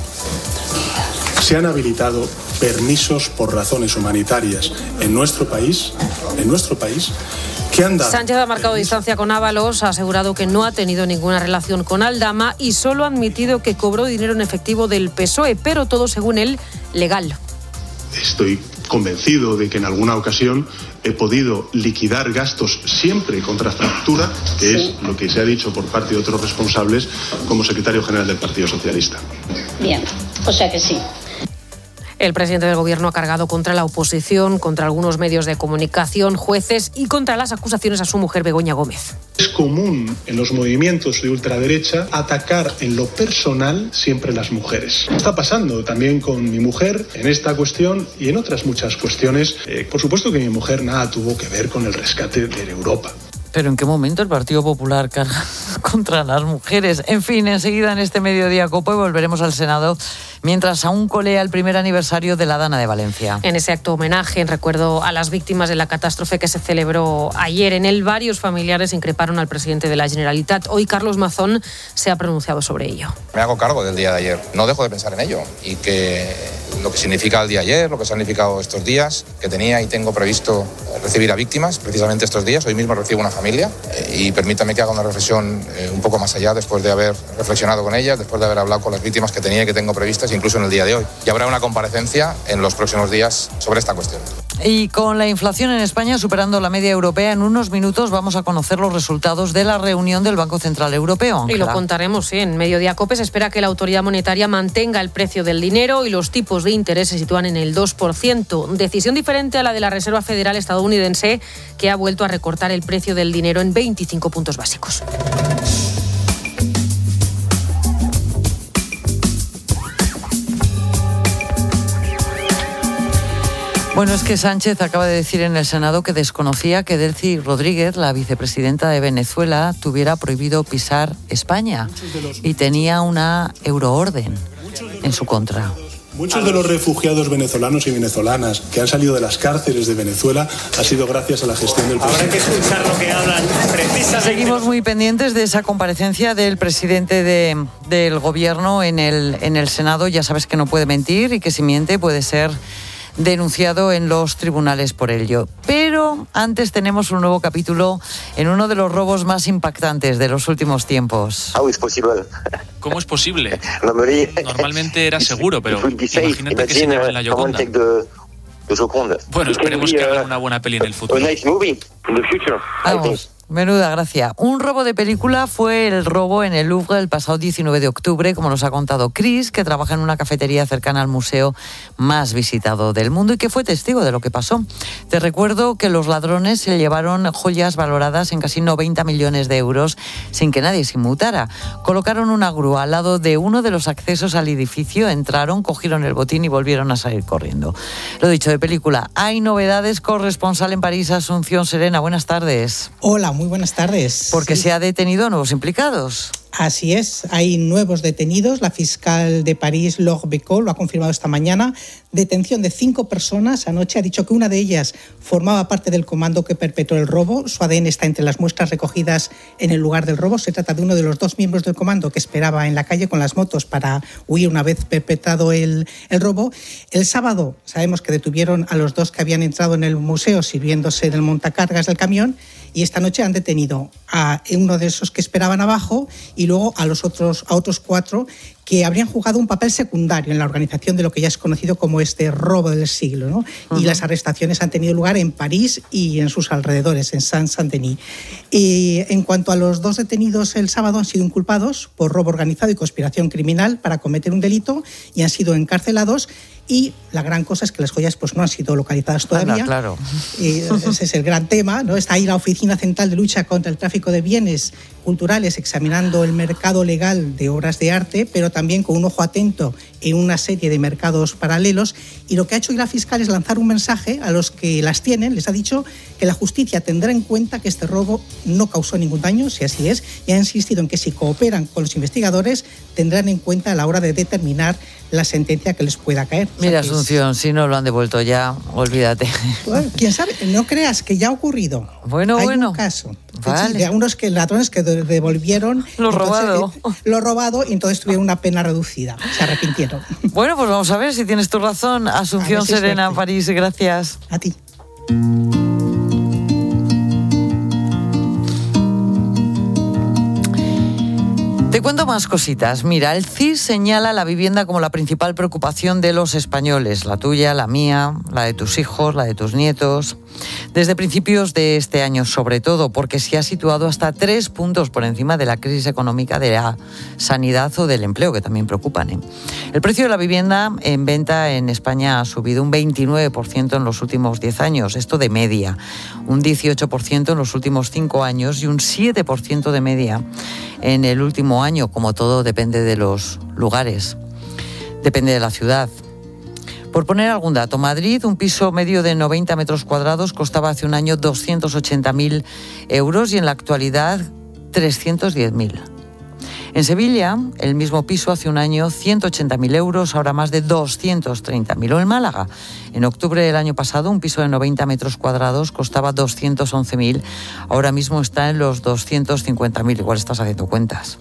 se han habilitado permisos por razones humanitarias en nuestro país, en nuestro país, que han dado. Sánchez ha marcado distancia con Ábalos, ha asegurado que no ha tenido ninguna relación con Aldama y solo ha admitido que cobró dinero en efectivo del P S O E, pero todo según él, legal. Estoy convencido de que en alguna ocasión he podido liquidar gastos siempre contra factura, que sí. Es lo que se ha dicho por parte de otros responsables como secretario general del Partido Socialista. Bien, o sea que sí. El presidente del Gobierno ha cargado contra la oposición, contra algunos medios de comunicación, jueces y contra las acusaciones a su mujer Begoña Gómez. Es común en los movimientos de ultraderecha atacar en lo personal siempre las mujeres. Está pasando también con mi mujer en esta cuestión y en otras muchas cuestiones. Eh, por supuesto que mi mujer nada tuvo que ver con el rescate de Europa. ¿Pero en qué momento el Partido Popular carga contra las mujeres? En fin, enseguida en este Mediodía COPE volveremos al Senado mientras aún colea el primer aniversario de la Dana de Valencia. En ese acto homenaje, en recuerdo a las víctimas de la catástrofe que se celebró ayer, en él varios familiares increparon al presidente de la Generalitat. Hoy Carlos Mazón se ha pronunciado sobre ello. Me hago cargo del día de ayer, no dejo de pensar en ello y que lo que significa el día de ayer, lo que se ha significado estos días, que tenía y tengo previsto recibir a víctimas precisamente estos días. Hoy mismo recibo una familia y permítame que haga una reflexión un poco más allá después de haber reflexionado con ellas, después de haber hablado con las víctimas que tenía y que tengo previstas, incluso en el día de hoy. Y habrá una comparecencia en los próximos días sobre esta cuestión. Y con la inflación en España superando la media europea, en unos minutos vamos a conocer los resultados de la reunión del Banco Central Europeo. Ángela. Y lo contaremos, sí, en Mediodía COPE. Se espera que la autoridad monetaria mantenga el precio del dinero y los tipos de interés se sitúan en el dos por ciento. Decisión diferente a la de la Reserva Federal estadounidense, que ha vuelto a recortar el precio del dinero en veinticinco puntos básicos. Bueno, es que Sánchez acaba de decir en el Senado que desconocía que Delcy Rodríguez, la vicepresidenta de Venezuela, tuviera prohibido pisar España y tenía una euroorden en su contra. Muchos de los refugiados venezolanos y venezolanas que han salido de las cárceles de Venezuela ha sido gracias a la gestión del presidente. Habrá que escuchar lo que hablan precisamente. Seguimos muy pendientes de esa comparecencia del presidente de, del Gobierno en el, en el Senado. Ya sabes que no puede mentir y que si miente puede ser denunciado en los tribunales por ello. Pero antes tenemos un nuevo capítulo en uno de los robos más impactantes de los últimos tiempos. ¿Cómo es posible? Normalmente era seguro, pero imagínate que se llama en la Gioconda. Bueno, esperemos que hagan una buena peli en el futuro. Vamos. Menuda gracia. Un robo de película fue el robo en el Louvre el pasado diecinueve de octubre, como nos ha contado Chris, que trabaja en una cafetería cercana al museo más visitado del mundo y que fue testigo de lo que pasó. Te recuerdo que los ladrones se llevaron joyas valoradas en casi noventa millones de euros sin que nadie se inmutara. Colocaron una grúa al lado de uno de los accesos al edificio, entraron, cogieron el botín y volvieron a salir corriendo. Lo dicho, de película. Hay novedades. Corresponsal en París, Asunción Serena. Buenas tardes. Hola, muy buenas tardes. Porque sí. Se ha detenido a nuevos implicados. Así es, hay nuevos detenidos. La fiscal de París, Laure Becot, lo ha confirmado esta mañana. Detención de cinco personas. Anoche ha dicho que una de ellas formaba parte del comando que perpetró el robo. Su A D N está entre las muestras recogidas en el lugar del robo. Se trata de uno de los dos miembros del comando que esperaba en la calle con las motos para huir una vez perpetrado el, el robo. El sábado sabemos que detuvieron a los dos que habían entrado en el museo sirviéndose del montacargas del camión. Y esta noche han detenido a uno de esos que esperaban abajo y y luego a los otros, a otros cuatro que habrían jugado un papel secundario en la organización de lo que ya es conocido como este robo del siglo, ¿no? Uh-huh. Y las arrestaciones han tenido lugar en París y en sus alrededores, en Saint-Saint-Denis. Y en cuanto a los dos detenidos el sábado, han sido inculpados por robo organizado y conspiración criminal para cometer un delito y han sido encarcelados. Y la gran cosa es que las joyas pues no han sido localizadas todavía. Anda, claro. Y ese es el gran tema, ¿no? Está ahí la Oficina Central de Lucha contra el Tráfico de Bienes Culturales examinando el mercado legal de obras de arte, pero también con un ojo atento en una serie de mercados paralelos. Y lo que ha hecho hoy la fiscal es lanzar un mensaje a los que las tienen. Les ha dicho que la justicia tendrá en cuenta que este robo no causó ningún daño, si así es, y ha insistido en que si cooperan con los investigadores tendrán en cuenta a la hora de determinar la sentencia que les pueda caer. Mira, o sea, Asunción, es... si no lo han devuelto ya, olvídate. Bueno, quién sabe, no creas que ya ha ocurrido. Bueno, Hay bueno. un caso vale. de unos que, ladrones que devolvieron lo robado. Eh, lo robado y entonces tuvieron una pena reducida. Se arrepintieron. Bueno, pues vamos a ver si tienes tu razón. Asunción si Serena, suerte. París, gracias. A ti. Te cuento más cositas. Mira, el C I S señala la vivienda como la principal preocupación de los españoles, la tuya, la mía, la de tus hijos, la de tus nietos. Desde principios de este año, sobre todo, porque se ha situado hasta tres puntos por encima de la crisis económica de la sanidad o del empleo, que también preocupan, ¿eh? El precio de la vivienda en venta en España ha subido un veintinueve por ciento en los últimos diez años, esto de media, un dieciocho por ciento en los últimos cinco años y un siete por ciento de media en el último año, como todo depende de los lugares, depende de la ciudad. Por poner algún dato, Madrid, un piso medio de noventa metros cuadrados costaba hace un año doscientos ochenta mil euros y en la actualidad trescientos diez mil. En Sevilla, el mismo piso hace un año ciento ochenta mil euros, ahora más de doscientos treinta mil. O en Málaga, en octubre del año pasado, un piso de noventa metros cuadrados costaba doscientos once mil, ahora mismo está en los doscientos cincuenta mil, igual estás haciendo cuentas.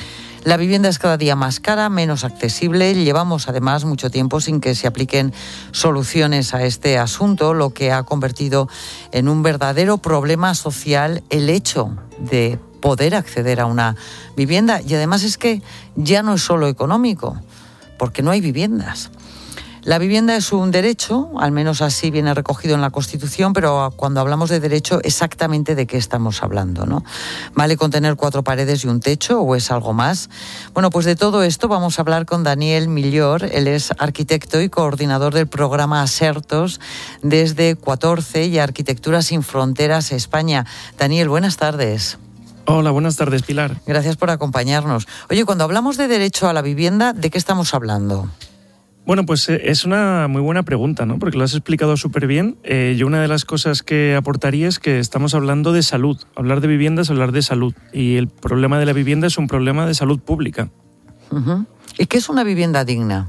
La vivienda es cada día más cara, menos accesible. Llevamos además mucho tiempo sin que se apliquen soluciones a este asunto, lo que ha convertido en un verdadero problema social el hecho de poder acceder a una vivienda. Y además es que ya no es solo económico, porque no hay viviendas. La vivienda es un derecho, al menos así viene recogido en la Constitución, pero cuando hablamos de derecho, exactamente de qué estamos hablando, ¿no? ¿Vale con tener cuatro paredes y un techo o es algo más? Bueno, pues de todo esto vamos a hablar con Daniel Millor. Él es arquitecto y coordinador del programa Asertos desde catorce y Arquitectura Sin Fronteras España. Daniel, buenas tardes. Hola, buenas tardes, Pilar. Gracias por acompañarnos. Oye, cuando hablamos de derecho a la vivienda, ¿de qué estamos hablando? Bueno, pues es una muy buena pregunta, ¿no? Porque lo has explicado súper bien. Eh, yo una de las cosas que aportaría es que estamos hablando de salud. Hablar de vivienda es hablar de salud. Y el problema de la vivienda es un problema de salud pública. Uh-huh. ¿Y qué es una vivienda digna?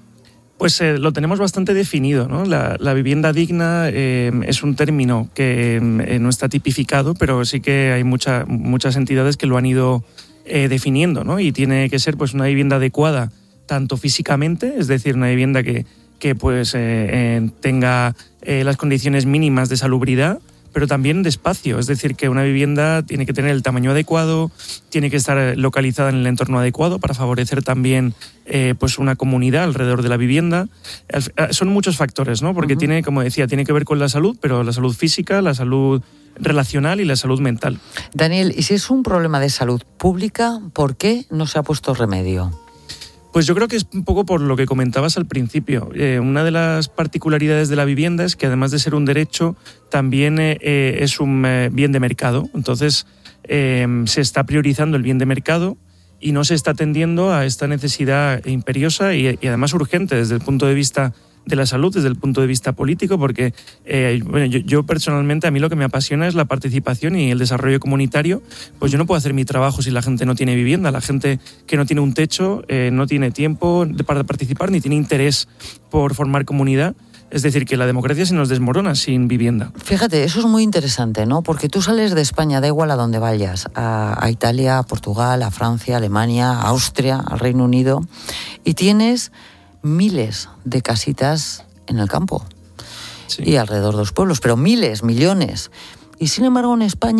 Pues eh, lo tenemos bastante definido, ¿no? La, la vivienda digna eh, es un término que eh, no está tipificado, pero sí que hay mucha, muchas entidades que lo han ido eh, definiendo, ¿no? Y tiene que ser pues una vivienda adecuada tanto físicamente, es decir, una vivienda que, que pues, eh, eh, tenga eh, las condiciones mínimas de salubridad, pero también de espacio, es decir, que una vivienda tiene que tener el tamaño adecuado, tiene que estar localizada en el entorno adecuado para favorecer también eh, pues una comunidad alrededor de la vivienda. Son muchos factores, ¿no? Porque uh-huh. tiene, como decía, tiene que ver con la salud, pero la salud física, la salud relacional y la salud mental. Daniel, ¿y si es un problema de salud pública, por qué no se ha puesto remedio? Pues yo creo que es un poco por lo que comentabas al principio. Eh, una de las particularidades de la vivienda es que además de ser un derecho, también eh, eh, es un eh, bien de mercado. Entonces eh, se está priorizando el bien de mercado y no se está atendiendo a esta necesidad imperiosa y, y además urgente desde el punto de vista de la salud, desde el punto de vista político, porque eh, bueno, yo, yo personalmente, a mí lo que me apasiona es la participación y el desarrollo comunitario. Pues yo no puedo hacer mi trabajo si la gente no tiene vivienda, la gente que no tiene un techo eh, no tiene tiempo para participar ni tiene interés por formar comunidad. Es decir, que la democracia se nos desmorona sin vivienda. Fíjate, eso es muy interesante, ¿no? Porque tú sales de España, da igual a dónde vayas, a, a Italia, a Portugal, a Francia, a Alemania, a Austria, al Reino Unido, y tienes miles de casitas en el campo sí. y alrededor de los pueblos, pero miles, millones. Y sin embargo en España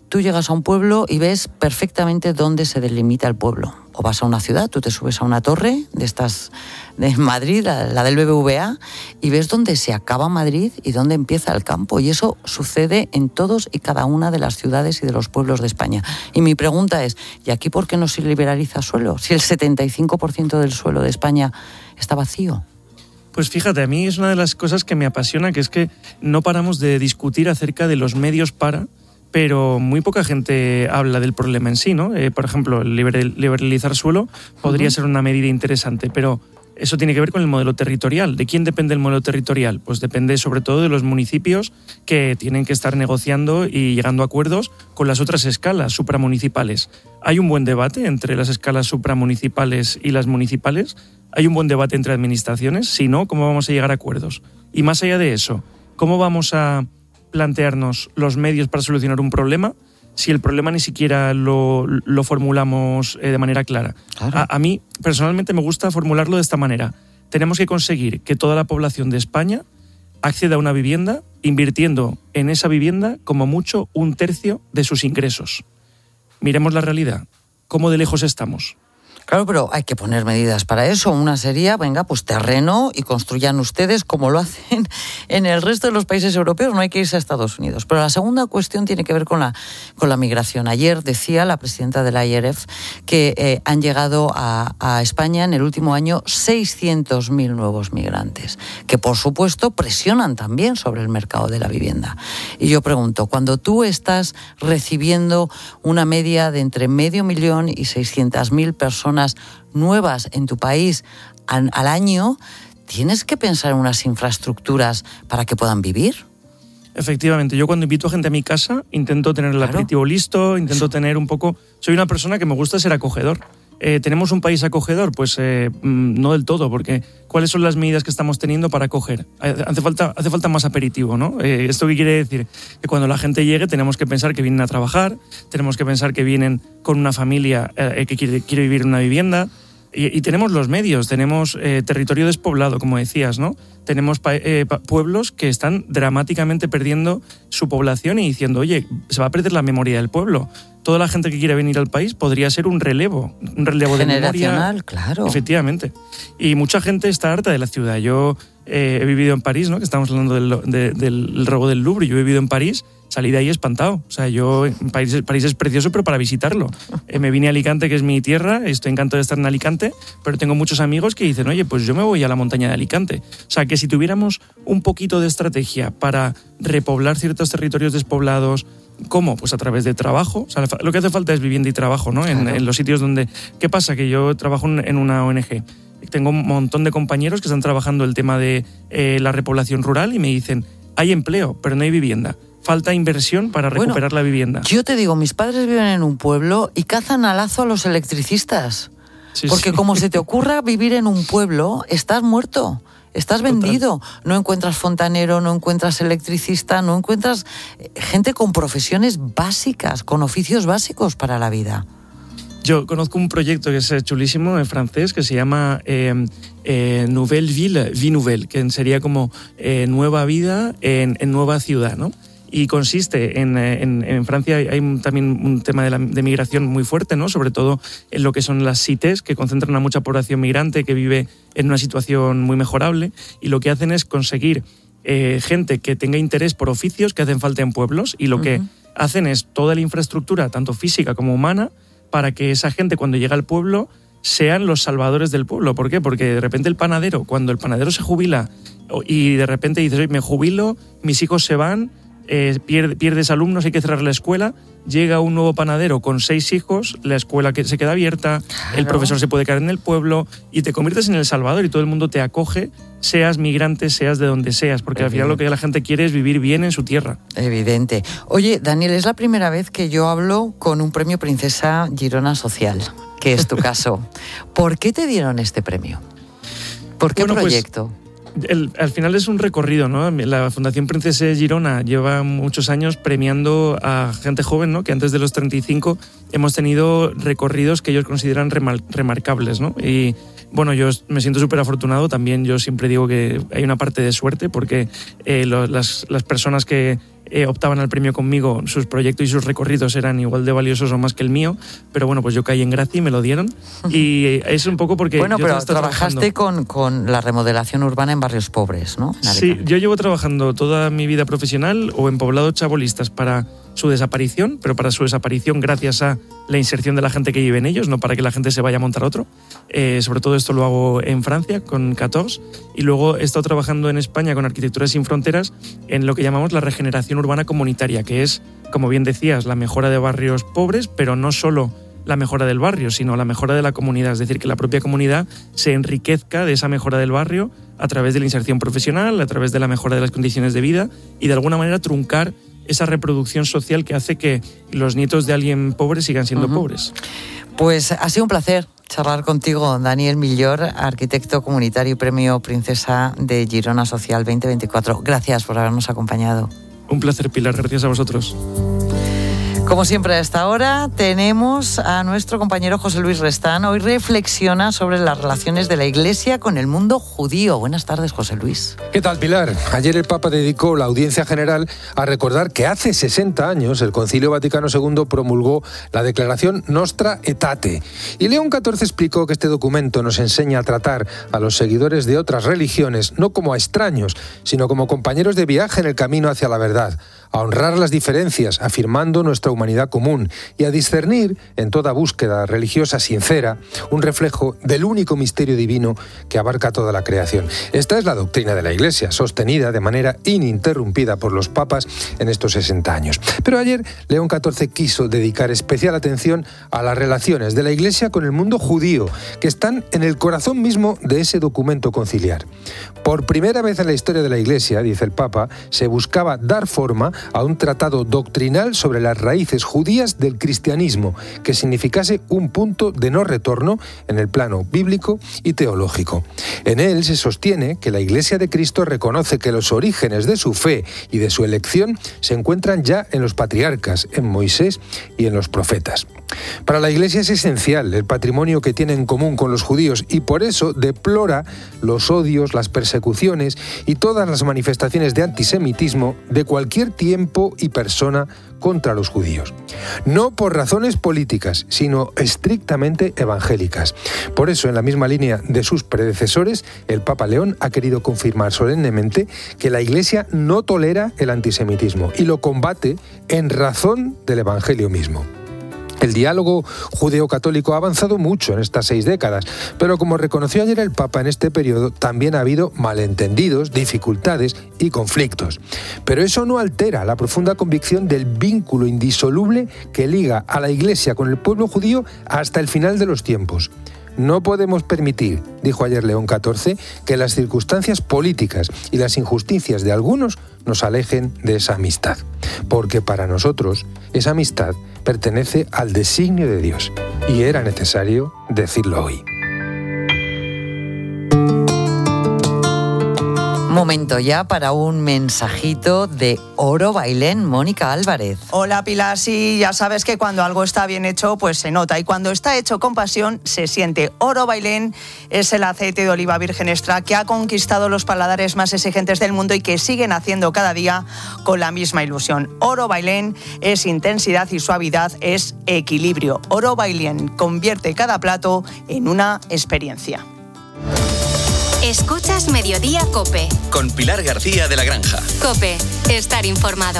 tú llegas a un pueblo y ves perfectamente dónde se delimita el pueblo. O vas a una ciudad, tú te subes a una torre de estas de Madrid, la, la del B B V A, y ves dónde se acaba Madrid y dónde empieza el campo. Y eso sucede en todos y cada una de las ciudades y de los pueblos de España. Y mi pregunta es, ¿y aquí por qué no se liberaliza suelo? Si el setenta y cinco por ciento del suelo de España está vacío. Pues fíjate, a mí es una de las cosas que me apasiona, que es que no paramos de discutir acerca de los medios para, pero muy poca gente habla del problema en sí, ¿no? Eh, por ejemplo, liberalizar suelo podría uh-huh. ser una medida interesante, pero eso tiene que ver con el modelo territorial. ¿De quién depende el modelo territorial? Pues depende sobre todo de los municipios que tienen que estar negociando y llegando a acuerdos con las otras escalas supramunicipales. ¿Hay un buen debate entre las escalas supramunicipales y las municipales? ¿Hay un buen debate entre administraciones? Si no, ¿cómo vamos a llegar a acuerdos? Y más allá de eso, ¿cómo vamos a plantearnos los medios para solucionar un problema si el problema ni siquiera lo, lo formulamos eh, de manera clara? Claro. A, a mí, personalmente, me gusta formularlo de esta manera. Tenemos que conseguir que toda la población de España acceda a una vivienda, invirtiendo en esa vivienda como mucho un tercio de sus ingresos. Miremos la realidad. ¿Cómo de lejos estamos? Claro, pero hay que poner medidas para eso. Una sería, venga, pues terreno y construyan ustedes como lo hacen en el resto de los países europeos. No hay que irse a Estados Unidos. Pero la segunda cuestión tiene que ver con la, con la migración. Ayer decía la presidenta de la I R E F que eh, han llegado a, a España en el último año seiscientos mil nuevos migrantes, que por supuesto presionan también sobre el mercado de la vivienda. Y yo pregunto, cuando tú estás recibiendo una media de entre medio millón y seiscientas mil personas nuevas en tu país al, al año, tienes que pensar en unas infraestructuras para que puedan vivir. Efectivamente, yo cuando invito a gente a mi casa intento tener el claro. aperitivo listo, intento Eso. tener un poco... Soy una persona que me gusta ser acogedor. Eh, ¿Tenemos un país acogedor? Pues eh, no del todo, porque ¿cuáles son las medidas que estamos teniendo para acoger? Hace falta, hace falta más aperitivo, ¿no? Eh, ¿Esto qué quiere decir? Que cuando la gente llegue tenemos que pensar que vienen a trabajar, tenemos que pensar que vienen con una familia eh, que quiere, quiere vivir en una vivienda, y, y tenemos los medios, tenemos eh, territorio despoblado, como decías, ¿no? Tenemos pa- eh, pa- pueblos que están dramáticamente perdiendo su población y diciendo, oye, se va a perder la memoria del pueblo. Toda la gente que quiere venir al país podría ser un relevo, un relevo de memoria. Generacional, claro. Efectivamente. Y mucha gente está harta de la ciudad. Yo eh, he vivido en París, ¿no? Que estamos hablando del, de, del robo del Louvre. Yo he vivido en París, salí de ahí espantado. O sea, yo, París, París es precioso, pero para visitarlo. Eh, me vine a Alicante, que es mi tierra, estoy encantado de estar en Alicante, pero tengo muchos amigos que dicen, oye, pues yo me voy a la montaña de Alicante. O sea, que si tuviéramos un poquito de estrategia para repoblar ciertos territorios despoblados, ¿cómo? Pues a través de trabajo. O sea, lo que hace falta es vivienda y trabajo, ¿no? Claro. En, en los sitios donde... ¿Qué pasa? Que yo trabajo en una O N G. Tengo un montón de compañeros que están trabajando el tema de eh, la repoblación rural y me dicen, hay empleo, pero no hay vivienda. Falta inversión para recuperar bueno, la vivienda. Yo te digo, mis padres viven en un pueblo y cazan a lazo a los electricistas. Sí, porque sí. Como se te ocurra vivir en un pueblo, estás muerto. Estás vendido, Total. No encuentras fontanero, no encuentras electricista, no encuentras gente con profesiones básicas, con oficios básicos para la vida. Yo conozco un proyecto que es chulísimo en francés que se llama eh, eh, Nouvelle Ville, Vie Nouvelle, que sería como eh, nueva vida en, en nueva ciudad, ¿no? Y consiste en, en, en Francia hay un, también un tema de, la, de migración muy fuerte, ¿no? Sobre todo en lo que son las cités, que concentran a mucha población migrante que vive en una situación muy mejorable, y lo que hacen es conseguir eh, gente que tenga interés por oficios que hacen falta en pueblos, y lo uh-huh. que hacen es toda la infraestructura, tanto física como humana, para que esa gente cuando llega al pueblo sean los salvadores del pueblo. ¿Por qué? Porque de repente el panadero, cuando el panadero se jubila y de repente dices, oye, me jubilo, mis hijos se van, Eh, pierde, pierdes alumnos, hay que cerrar la escuela, llega un nuevo panadero con seis hijos, la escuela que se queda abierta, claro. El profesor se puede quedar en el pueblo y te conviertes en el salvador y todo el mundo te acoge, seas migrante, seas de donde seas, porque Evidente. Al final lo que la gente quiere es vivir bien en su tierra. Evidente. Oye, Daniel, es la primera vez que yo hablo con un premio Princesa Girona Social, que es tu caso. ¿Por qué te dieron este premio? ¿Por qué bueno, proyecto? Pues, El, al final es un recorrido, ¿no? La Fundación Princesa Girona lleva muchos años premiando a gente joven, ¿no? Que antes de los treinta y cinco hemos tenido recorridos que ellos consideran remar- remarcables, ¿no? Y bueno, yo me siento súper afortunado. También yo siempre digo que hay una parte de suerte porque eh, lo, las, las personas que eh, optaban al premio conmigo, sus proyectos y sus recorridos eran igual de valiosos o más que el mío, pero bueno, pues yo caí en gracia y me lo dieron. Y es un poco porque... Bueno, yo pero trabajaste con, con la remodelación urbana en barrios pobres, ¿no? Sí, yo llevo trabajando toda mi vida profesional o en poblados chabolistas para su desaparición, pero para su desaparición gracias a la inserción de la gente que vive en ellos, no para que la gente se vaya a montar otro. Eh, sobre todo esto lo hago en Francia, con catorce, y luego he estado trabajando en España con Arquitectura Sin Fronteras en lo que llamamos la regeneración urbana comunitaria, que es, como bien decías, la mejora de barrios pobres, pero no solo la mejora del barrio, sino la mejora de la comunidad, es decir, que la propia comunidad se enriquezca de esa mejora del barrio a través de la inserción profesional, a través de la mejora de las condiciones de vida y de alguna manera truncar esa reproducción social que hace que los nietos de alguien pobre sigan siendo uh-huh. pobres. Pues ha sido un placer charlar contigo, Daniel Millor, arquitecto comunitario y premio Princesa de Girona Social veinte veinticuatro. Gracias por habernos acompañado. Un placer, Pilar, gracias a vosotros. Como siempre a esta hora tenemos a nuestro compañero José Luis Restán. Hoy reflexiona sobre las relaciones de la Iglesia con el mundo judío. Buenas tardes, José Luis. ¿Qué tal, Pilar? Ayer el Papa dedicó la audiencia general a recordar que hace sesenta años el Concilio Vaticano segundo promulgó la declaración Nostra Aetate. Y León catorce explicó que este documento nos enseña a tratar a los seguidores de otras religiones no como a extraños, sino como compañeros de viaje en el camino hacia la verdad, a honrar las diferencias, afirmando nuestra humanidad común, y a discernir, en toda búsqueda religiosa sincera, un reflejo del único misterio divino que abarca toda la creación. Esta es la doctrina de la Iglesia, sostenida de manera ininterrumpida por los papas en estos sesenta años. Pero ayer León catorce quiso dedicar especial atención a las relaciones de la Iglesia con el mundo judío, que están en el corazón mismo de ese documento conciliar. Por primera vez en la historia de la Iglesia, dice el Papa, se buscaba dar forma a un tratado doctrinal sobre las raíces judías del cristianismo, que significase un punto de no retorno en el plano bíblico y teológico. En él se sostiene que la Iglesia de Cristo reconoce que los orígenes de su fe y de su elección se encuentran ya en los patriarcas, en Moisés y en los profetas. Para la Iglesia es esencial el patrimonio que tiene en común con los judíos y por eso deplora los odios, las persecuciones y todas las manifestaciones de antisemitismo de cualquier tiempo y persona contra los judíos. No por razones políticas, sino estrictamente evangélicas. Por eso, en la misma línea de sus predecesores, el Papa León ha querido confirmar solemnemente que la Iglesia no tolera el antisemitismo y lo combate en razón del Evangelio mismo. El diálogo judeo-católico ha avanzado mucho en estas seis décadas, pero como reconoció ayer el Papa, en este periodo también ha habido malentendidos, dificultades y conflictos. Pero eso no altera la profunda convicción del vínculo indisoluble que liga a la Iglesia con el pueblo judío hasta el final de los tiempos. No podemos permitir, dijo ayer León catorce, que las circunstancias políticas y las injusticias de algunos nos alejen de esa amistad, porque para nosotros esa amistad pertenece al designio de Dios y era necesario decirlo hoy. Momento ya para un mensajito de Oro Bailén, Mónica Álvarez. Hola, Pilar. Sí, ya sabes que cuando algo está bien hecho, pues se nota. Y cuando está hecho con pasión, se siente. Oro Bailén es el aceite de oliva virgen extra que ha conquistado los paladares más exigentes del mundo y que siguen haciendo cada día con la misma ilusión. Oro Bailén es intensidad y suavidad, es equilibrio. Oro Bailén convierte cada plato en una experiencia. Escuchas Mediodía COPE. Con Pilar García de la Granja. COPE, estar informado.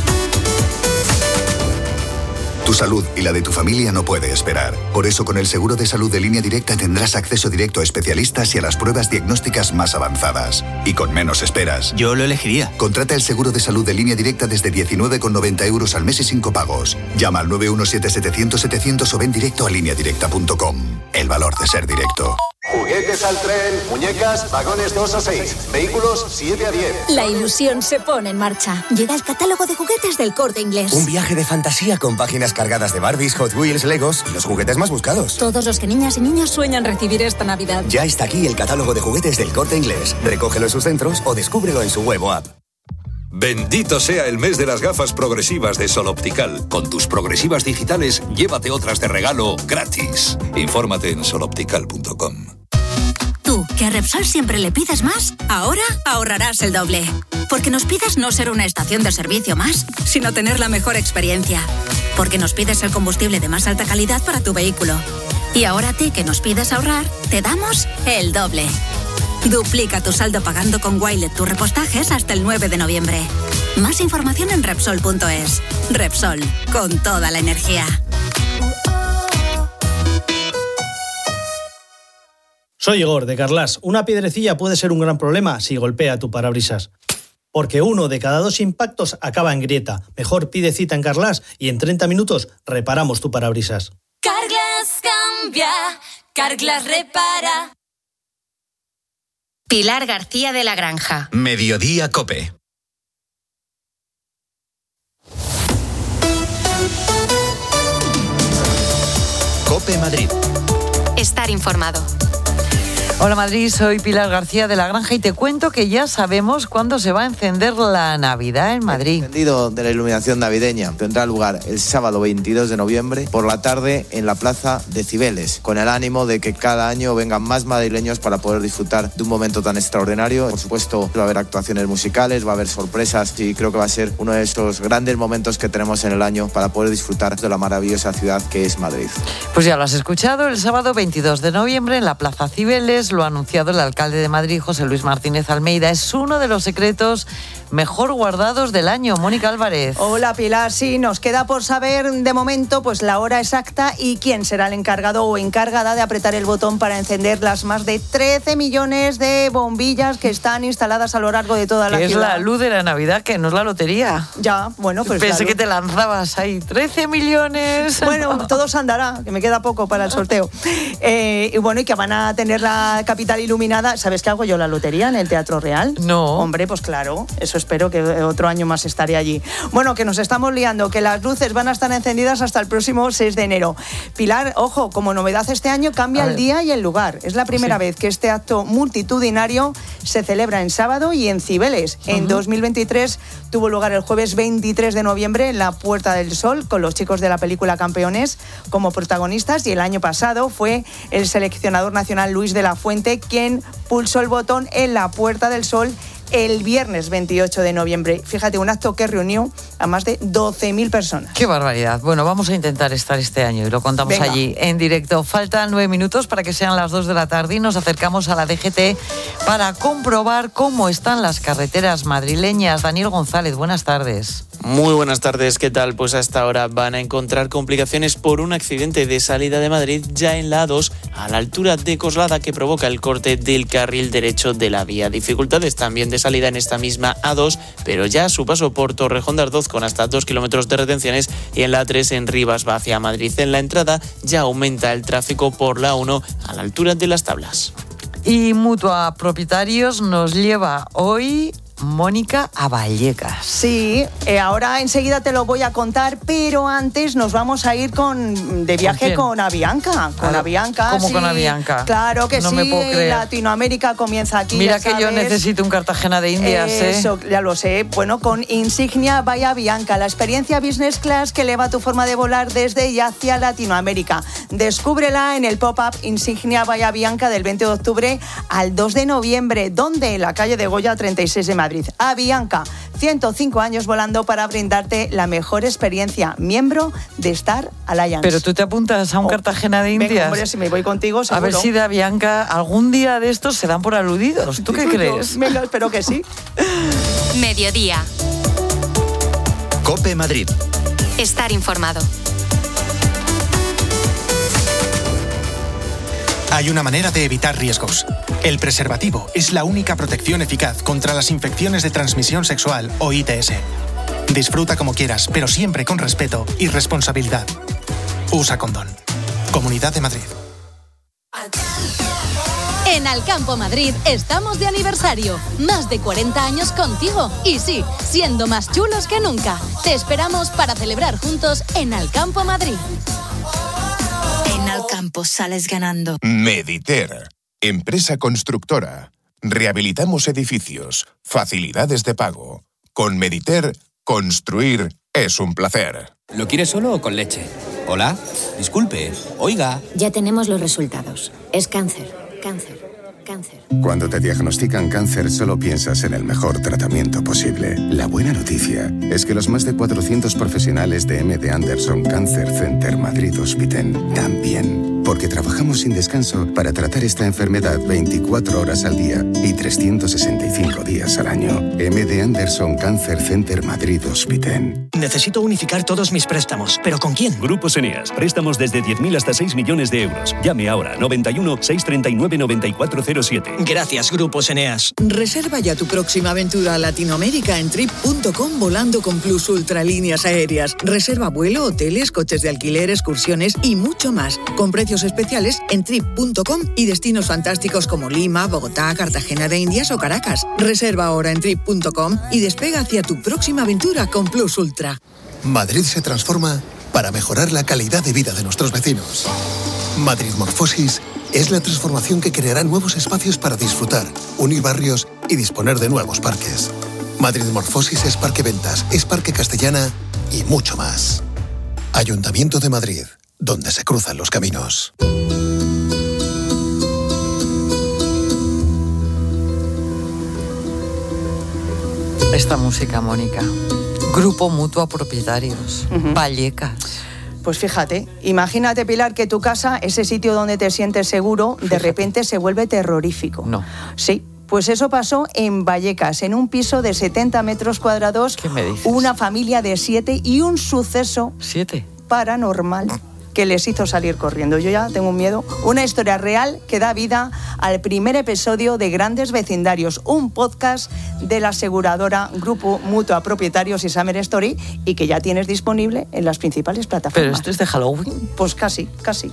Tu salud y la de tu familia no puede esperar. Por eso, con el seguro de salud de Línea Directa tendrás acceso directo a especialistas y a las pruebas diagnósticas más avanzadas. Y con menos esperas. Yo lo elegiría. Contrata el seguro de salud de Línea Directa desde diecinueve con noventa euros al mes y cinco pagos. Llama al nueve uno siete setecientos setecientos o ven directo a línea directa punto com. El valor de ser directo. Juguetes al tren, muñecas, vagones dos a seis, vehículos siete a diez. La ilusión se pone en marcha. Llega el catálogo de juguetes del Corte Inglés. Un viaje de fantasía con páginas cargadas de Barbies, Hot Wheels, Legos y los juguetes más buscados. Todos los que niñas y niños sueñan recibir esta Navidad. Ya está aquí el catálogo de juguetes del Corte Inglés. Recógelo en sus centros o descúbrelo en su web o app. Bendito sea el mes de las gafas progresivas de Sol Optical. Con tus progresivas digitales, llévate otras de regalo gratis. Infórmate en sol optical punto com. Tú, ¿Que a Repsol siempre le pides más? Ahora ahorrarás el doble. Porque nos pides no ser una estación de servicio más, sino tener la mejor experiencia. Porque nos pides el combustible de más alta calidad para tu vehículo. Y ahora a ti que nos pides ahorrar, te damos el doble. Duplica tu saldo pagando con Wilet tus repostajes hasta el nueve de noviembre. Más información en Repsol punto es. Repsol, con toda la energía. Soy Igor, de Carglass. Una piedrecilla puede ser un gran problema si golpea tu parabrisas. Porque uno de cada dos impactos acaba en grieta. Mejor pide cita en Carglass y en treinta minutos reparamos tu parabrisas. Carglass cambia, Carglass repara. Pilar García de la Granja. Mediodía COPE. COPE Madrid. Estar informado. Hola Madrid, soy Pilar García de la Granja y te cuento que ya sabemos cuándo se va a encender la Navidad en Madrid. El encendido de la iluminación navideña tendrá lugar el sábado veintidós de noviembre por la tarde en la Plaza de Cibeles, con el ánimo de que cada año vengan más madrileños para poder disfrutar de un momento tan extraordinario. Por supuesto, va a haber actuaciones musicales, va a haber sorpresas y creo que va a ser uno de esos grandes momentos que tenemos en el año para poder disfrutar de la maravillosa ciudad que es Madrid. Pues ya lo has escuchado, el sábado veintidós de noviembre en la Plaza Cibeles. Lo ha anunciado el alcalde de Madrid, José Luis Martínez Almeida. Es uno de los secretos mejor guardados del año. Mónica Álvarez. Hola Pilar, sí, nos queda por saber de momento pues la hora exacta y quién será el encargado o encargada de apretar el botón para encender las más de trece millones de bombillas que están instaladas a lo largo de toda la que ciudad. Es la luz de la Navidad, que no es la lotería. Ya, bueno, pues pensé claro. que te lanzabas ahí, trece millones. Bueno, todo se andará, que me queda poco para el sorteo. Eh, y bueno, y que van a tener la capital iluminada. ¿Sabes qué hago yo la lotería en el Teatro Real? No. Hombre, pues claro, eso espero que otro año más estaré allí. Bueno, que nos estamos liando, que las luces van a estar encendidas hasta el próximo seis de enero. Pilar, ojo, como novedad este año cambia el día y el lugar. Es la primera sí. vez que este acto multitudinario se celebra en sábado y en Cibeles. Uh-huh. En dos mil veintitrés tuvo lugar el jueves veintitrés de noviembre en la Puerta del Sol, con los chicos de la película Campeones como protagonistas, y el año pasado fue el seleccionador nacional Luis de la Fuente quien pulsó el botón en la Puerta del Sol el viernes veintiocho de noviembre. Fíjate, un acto que reunió a más de doce mil personas. ¡Qué barbaridad! Bueno, vamos a intentar estar este año y lo contamos Venga. allí en directo. Faltan nueve minutos para que sean las dos de la tarde y nos acercamos a la D G T para comprobar cómo están las carreteras madrileñas. Daniel González, buenas tardes. Muy buenas tardes, ¿qué tal? Pues hasta ahora van a encontrar complicaciones por un accidente de salida de Madrid ya en la A dos, a la altura de Coslada, que provoca el corte del carril derecho de la vía. Dificultades también de salida en esta misma A dos, pero ya a su paso por Torrejón de Ardoz con hasta dos kilómetros de retenciones, y en la A tres en Rivas va hacia Madrid. En la entrada ya aumenta el tráfico por la A uno a la altura de Las Tablas. Y Mutua Propietarios nos lleva hoy Mónica a Vallecas. Sí, eh, ahora enseguida te lo voy a contar, pero antes nos vamos a ir con de viaje ¿Con, con Avianca. Con ah, Avianca. ¿Cómo sí, con Avianca? Claro que no sí, me puedo creer. Latinoamérica comienza aquí. Mira ya que sabes. Yo necesito un Cartagena de Indias. Eso, ¿eh? ya lo sé. Bueno, con Insignia vaya Avianca, la experiencia business class que eleva tu forma de volar desde y hacia Latinoamérica. Descúbrela en el pop-up Insignia vaya Avianca del veinte de octubre al dos de noviembre, donde en la calle de Goya treinta y seis de Madrid. Avianca, ciento cinco años volando para brindarte la mejor experiencia, miembro de Star Alliance. Pero tú te apuntas a un oh, Cartagena de Indias. Venga, hombre, si me voy contigo, seguro. A ver si de Avianca algún día de estos se dan por aludidos. ¿Tú qué crees? Venga, espero que sí. Mediodía. COPE Madrid. Estar informado. Hay una manera de evitar riesgos. El preservativo es la única protección eficaz contra las infecciones de transmisión sexual o I T S. Disfruta como quieras, pero siempre con respeto y responsabilidad. Usa condón. Comunidad de Madrid. En Alcampo Madrid estamos de aniversario. Más de cuarenta años contigo. Y sí, siendo más chulos que nunca. Te esperamos para celebrar juntos en Alcampo Madrid. En Alcampo sales ganando. Mediter, empresa constructora. Rehabilitamos edificios, facilidades de pago. Con Mediter, construir es un placer. ¿Lo quieres solo o con leche? Hola, disculpe, oiga. Ya tenemos los resultados. Es cáncer, cáncer, Cáncer. Cuando te diagnostican cáncer, solo piensas en el mejor tratamiento posible. La buena noticia es que los más de cuatrocientos profesionales de M D Anderson Cancer Center Madrid Hospiten también. Porque trabajamos sin descanso para tratar esta enfermedad veinticuatro horas al día y trescientos sesenta y cinco días al año. M D Anderson Cancer Center Madrid Hospiten. Necesito unificar todos mis préstamos. ¿Pero con quién? Grupos Eneas. Préstamos desde diez mil hasta seis millones de euros. Llame ahora. noventa y uno, seiscientos treinta y nueve, noventa y cuatro cero siete. Gracias, Grupos Eneas. Reserva ya tu próxima aventura a Latinoamérica en trip punto com volando con Plus Ultra Líneas Aéreas. Reserva vuelo, hoteles, coches de alquiler, excursiones y mucho más. Con precios especiales en trip punto com y destinos fantásticos como Lima, Bogotá, Cartagena de Indias o Caracas. Reserva ahora en trip punto com y despega hacia tu próxima aventura con Plus Ultra. Madrid se transforma para mejorar la calidad de vida de nuestros vecinos. Madrid Morfosis es la transformación que creará nuevos espacios para disfrutar, unir barrios y disponer de nuevos parques. Madrid Morfosis es Parque Ventas, es Parque Castellana y mucho más. Ayuntamiento de Madrid, donde se cruzan los caminos. Esta música, Mónica. Grupo Mutua Propietarios. Uh-huh. Vallecas. Pues fíjate, imagínate, Pilar, que tu casa, ese sitio donde te sientes seguro, fíjate, de repente se vuelve terrorífico. No. Sí. Pues eso pasó en Vallecas, en un piso de setenta metros cuadrados. ¿Qué me dices? Una familia de siete y un suceso ¿Siete? paranormal que les hizo salir corriendo. Yo ya tengo un miedo. Una historia real que da vida al primer episodio de Grandes Vecindarios, un podcast de la aseguradora Grupo Mutua Propietarios y Summer Story, y que ya tienes disponible en las principales plataformas. ¿Pero esto es de Halloween? Pues casi, casi.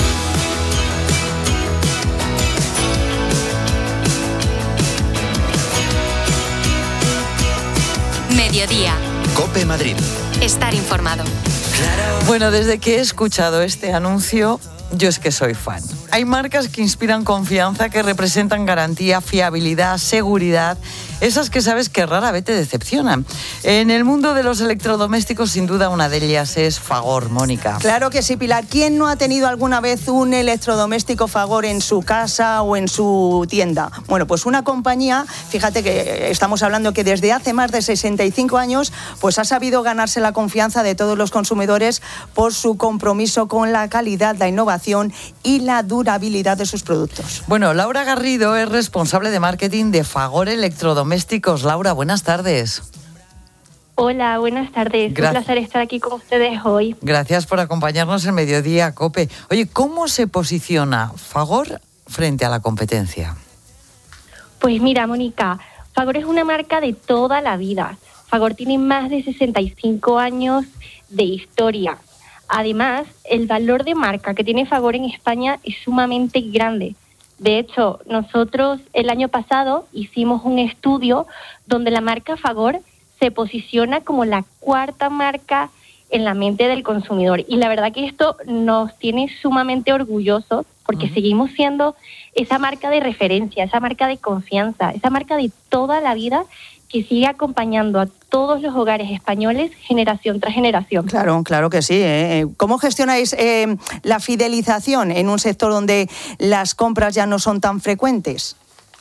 Mediodía. COPE Madrid. Estar informado. Bueno, desde que he escuchado este anuncio, yo es que soy fan. Hay marcas que inspiran confianza, que representan garantía, fiabilidad, seguridad, esas que sabes que rara vez te decepcionan. En el mundo de los electrodomésticos, sin duda, una de ellas es Fagor, Mónica. Claro que sí, Pilar. ¿Quién no ha tenido alguna vez un electrodoméstico Fagor en su casa o en su tienda? Bueno, pues una compañía, fíjate que estamos hablando que desde hace más de sesenta y cinco años, pues ha sabido ganarse la confianza de todos los consumidores por su compromiso con la calidad, la innovación y la durabilidad de sus productos. Bueno, Laura Garrido es responsable de marketing de Fagor Electrodomésticos. Laura, buenas tardes. Hola, buenas tardes. Gra- Un placer estar aquí con ustedes hoy. Gracias por acompañarnos en Mediodía COPE. Oye, ¿cómo se posiciona Fagor frente a la competencia? Pues mira, Mónica, Fagor es una marca de toda la vida. Fagor tiene más de sesenta y cinco años de historia. Además, el valor de marca que tiene Fagor en España es sumamente grande. De hecho, nosotros el año pasado hicimos un estudio donde la marca Fagor se posiciona como la cuarta marca en la mente del consumidor. Y la verdad que esto nos tiene sumamente orgullosos porque uh-huh. seguimos siendo esa marca de referencia, esa marca de confianza, esa marca de toda la vida que sigue acompañando a todos los hogares españoles generación tras generación. Claro, claro que sí. ¿eh? ¿Cómo gestionáis eh, la fidelización en un sector donde las compras ya no son tan frecuentes?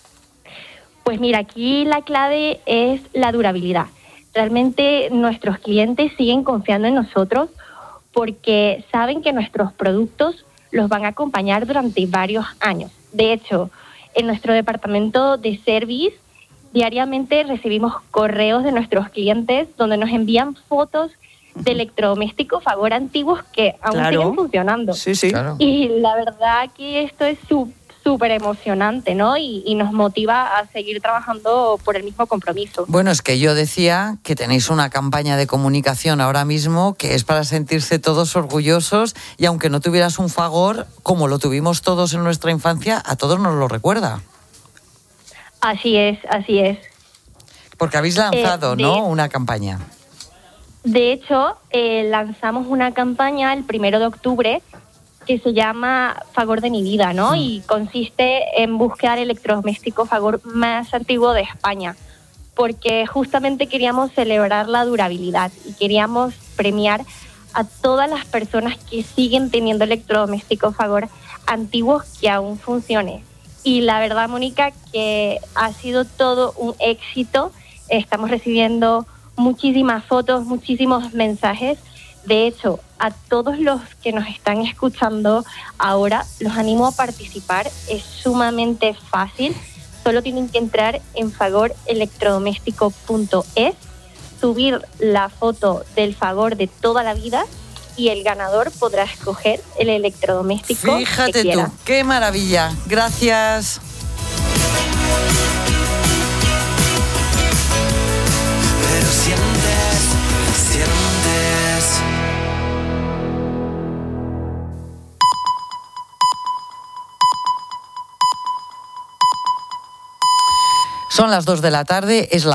Pues mira, aquí la clave es la durabilidad. Realmente nuestros clientes siguen confiando en nosotros porque saben que nuestros productos los van a acompañar durante varios años. De hecho, en nuestro departamento de service diariamente recibimos correos de nuestros clientes donde nos envían fotos de electrodomésticos Fagor antiguos que aún claro. siguen funcionando. Sí, sí. Claro. Y la verdad que esto es súper emocionante, ¿no? Y, y nos motiva a seguir trabajando por el mismo compromiso. Bueno, es que yo decía que tenéis una campaña de comunicación ahora mismo que es para sentirse todos orgullosos y aunque no tuvieras un Fagor, como lo tuvimos todos en nuestra infancia, a todos nos lo recuerda. Así es, así es. Porque habéis lanzado, eh, de, ¿no?, una campaña. De hecho, eh, lanzamos una campaña el primero de octubre que se llama Fagor de mi vida, ¿no? Mm. Y consiste en buscar el electrodoméstico Fagor más antiguo de España, porque justamente queríamos celebrar la durabilidad y queríamos premiar a todas las personas que siguen teniendo electrodomésticos Fagor antiguos que aún funcionen. Y la verdad, Mónica, que ha sido todo un éxito. Estamos recibiendo muchísimas fotos, muchísimos mensajes. De hecho, a todos los que nos están escuchando ahora, los animo a participar. Es sumamente fácil. Solo tienen que entrar en fagor electrodoméstico punto es, subir la foto del Fagor de toda la vida y el ganador podrá escoger el electrodoméstico Fíjate que quiera. tú, qué maravilla. Gracias. Pero sientes, sientes. Son las dos de la tarde, es la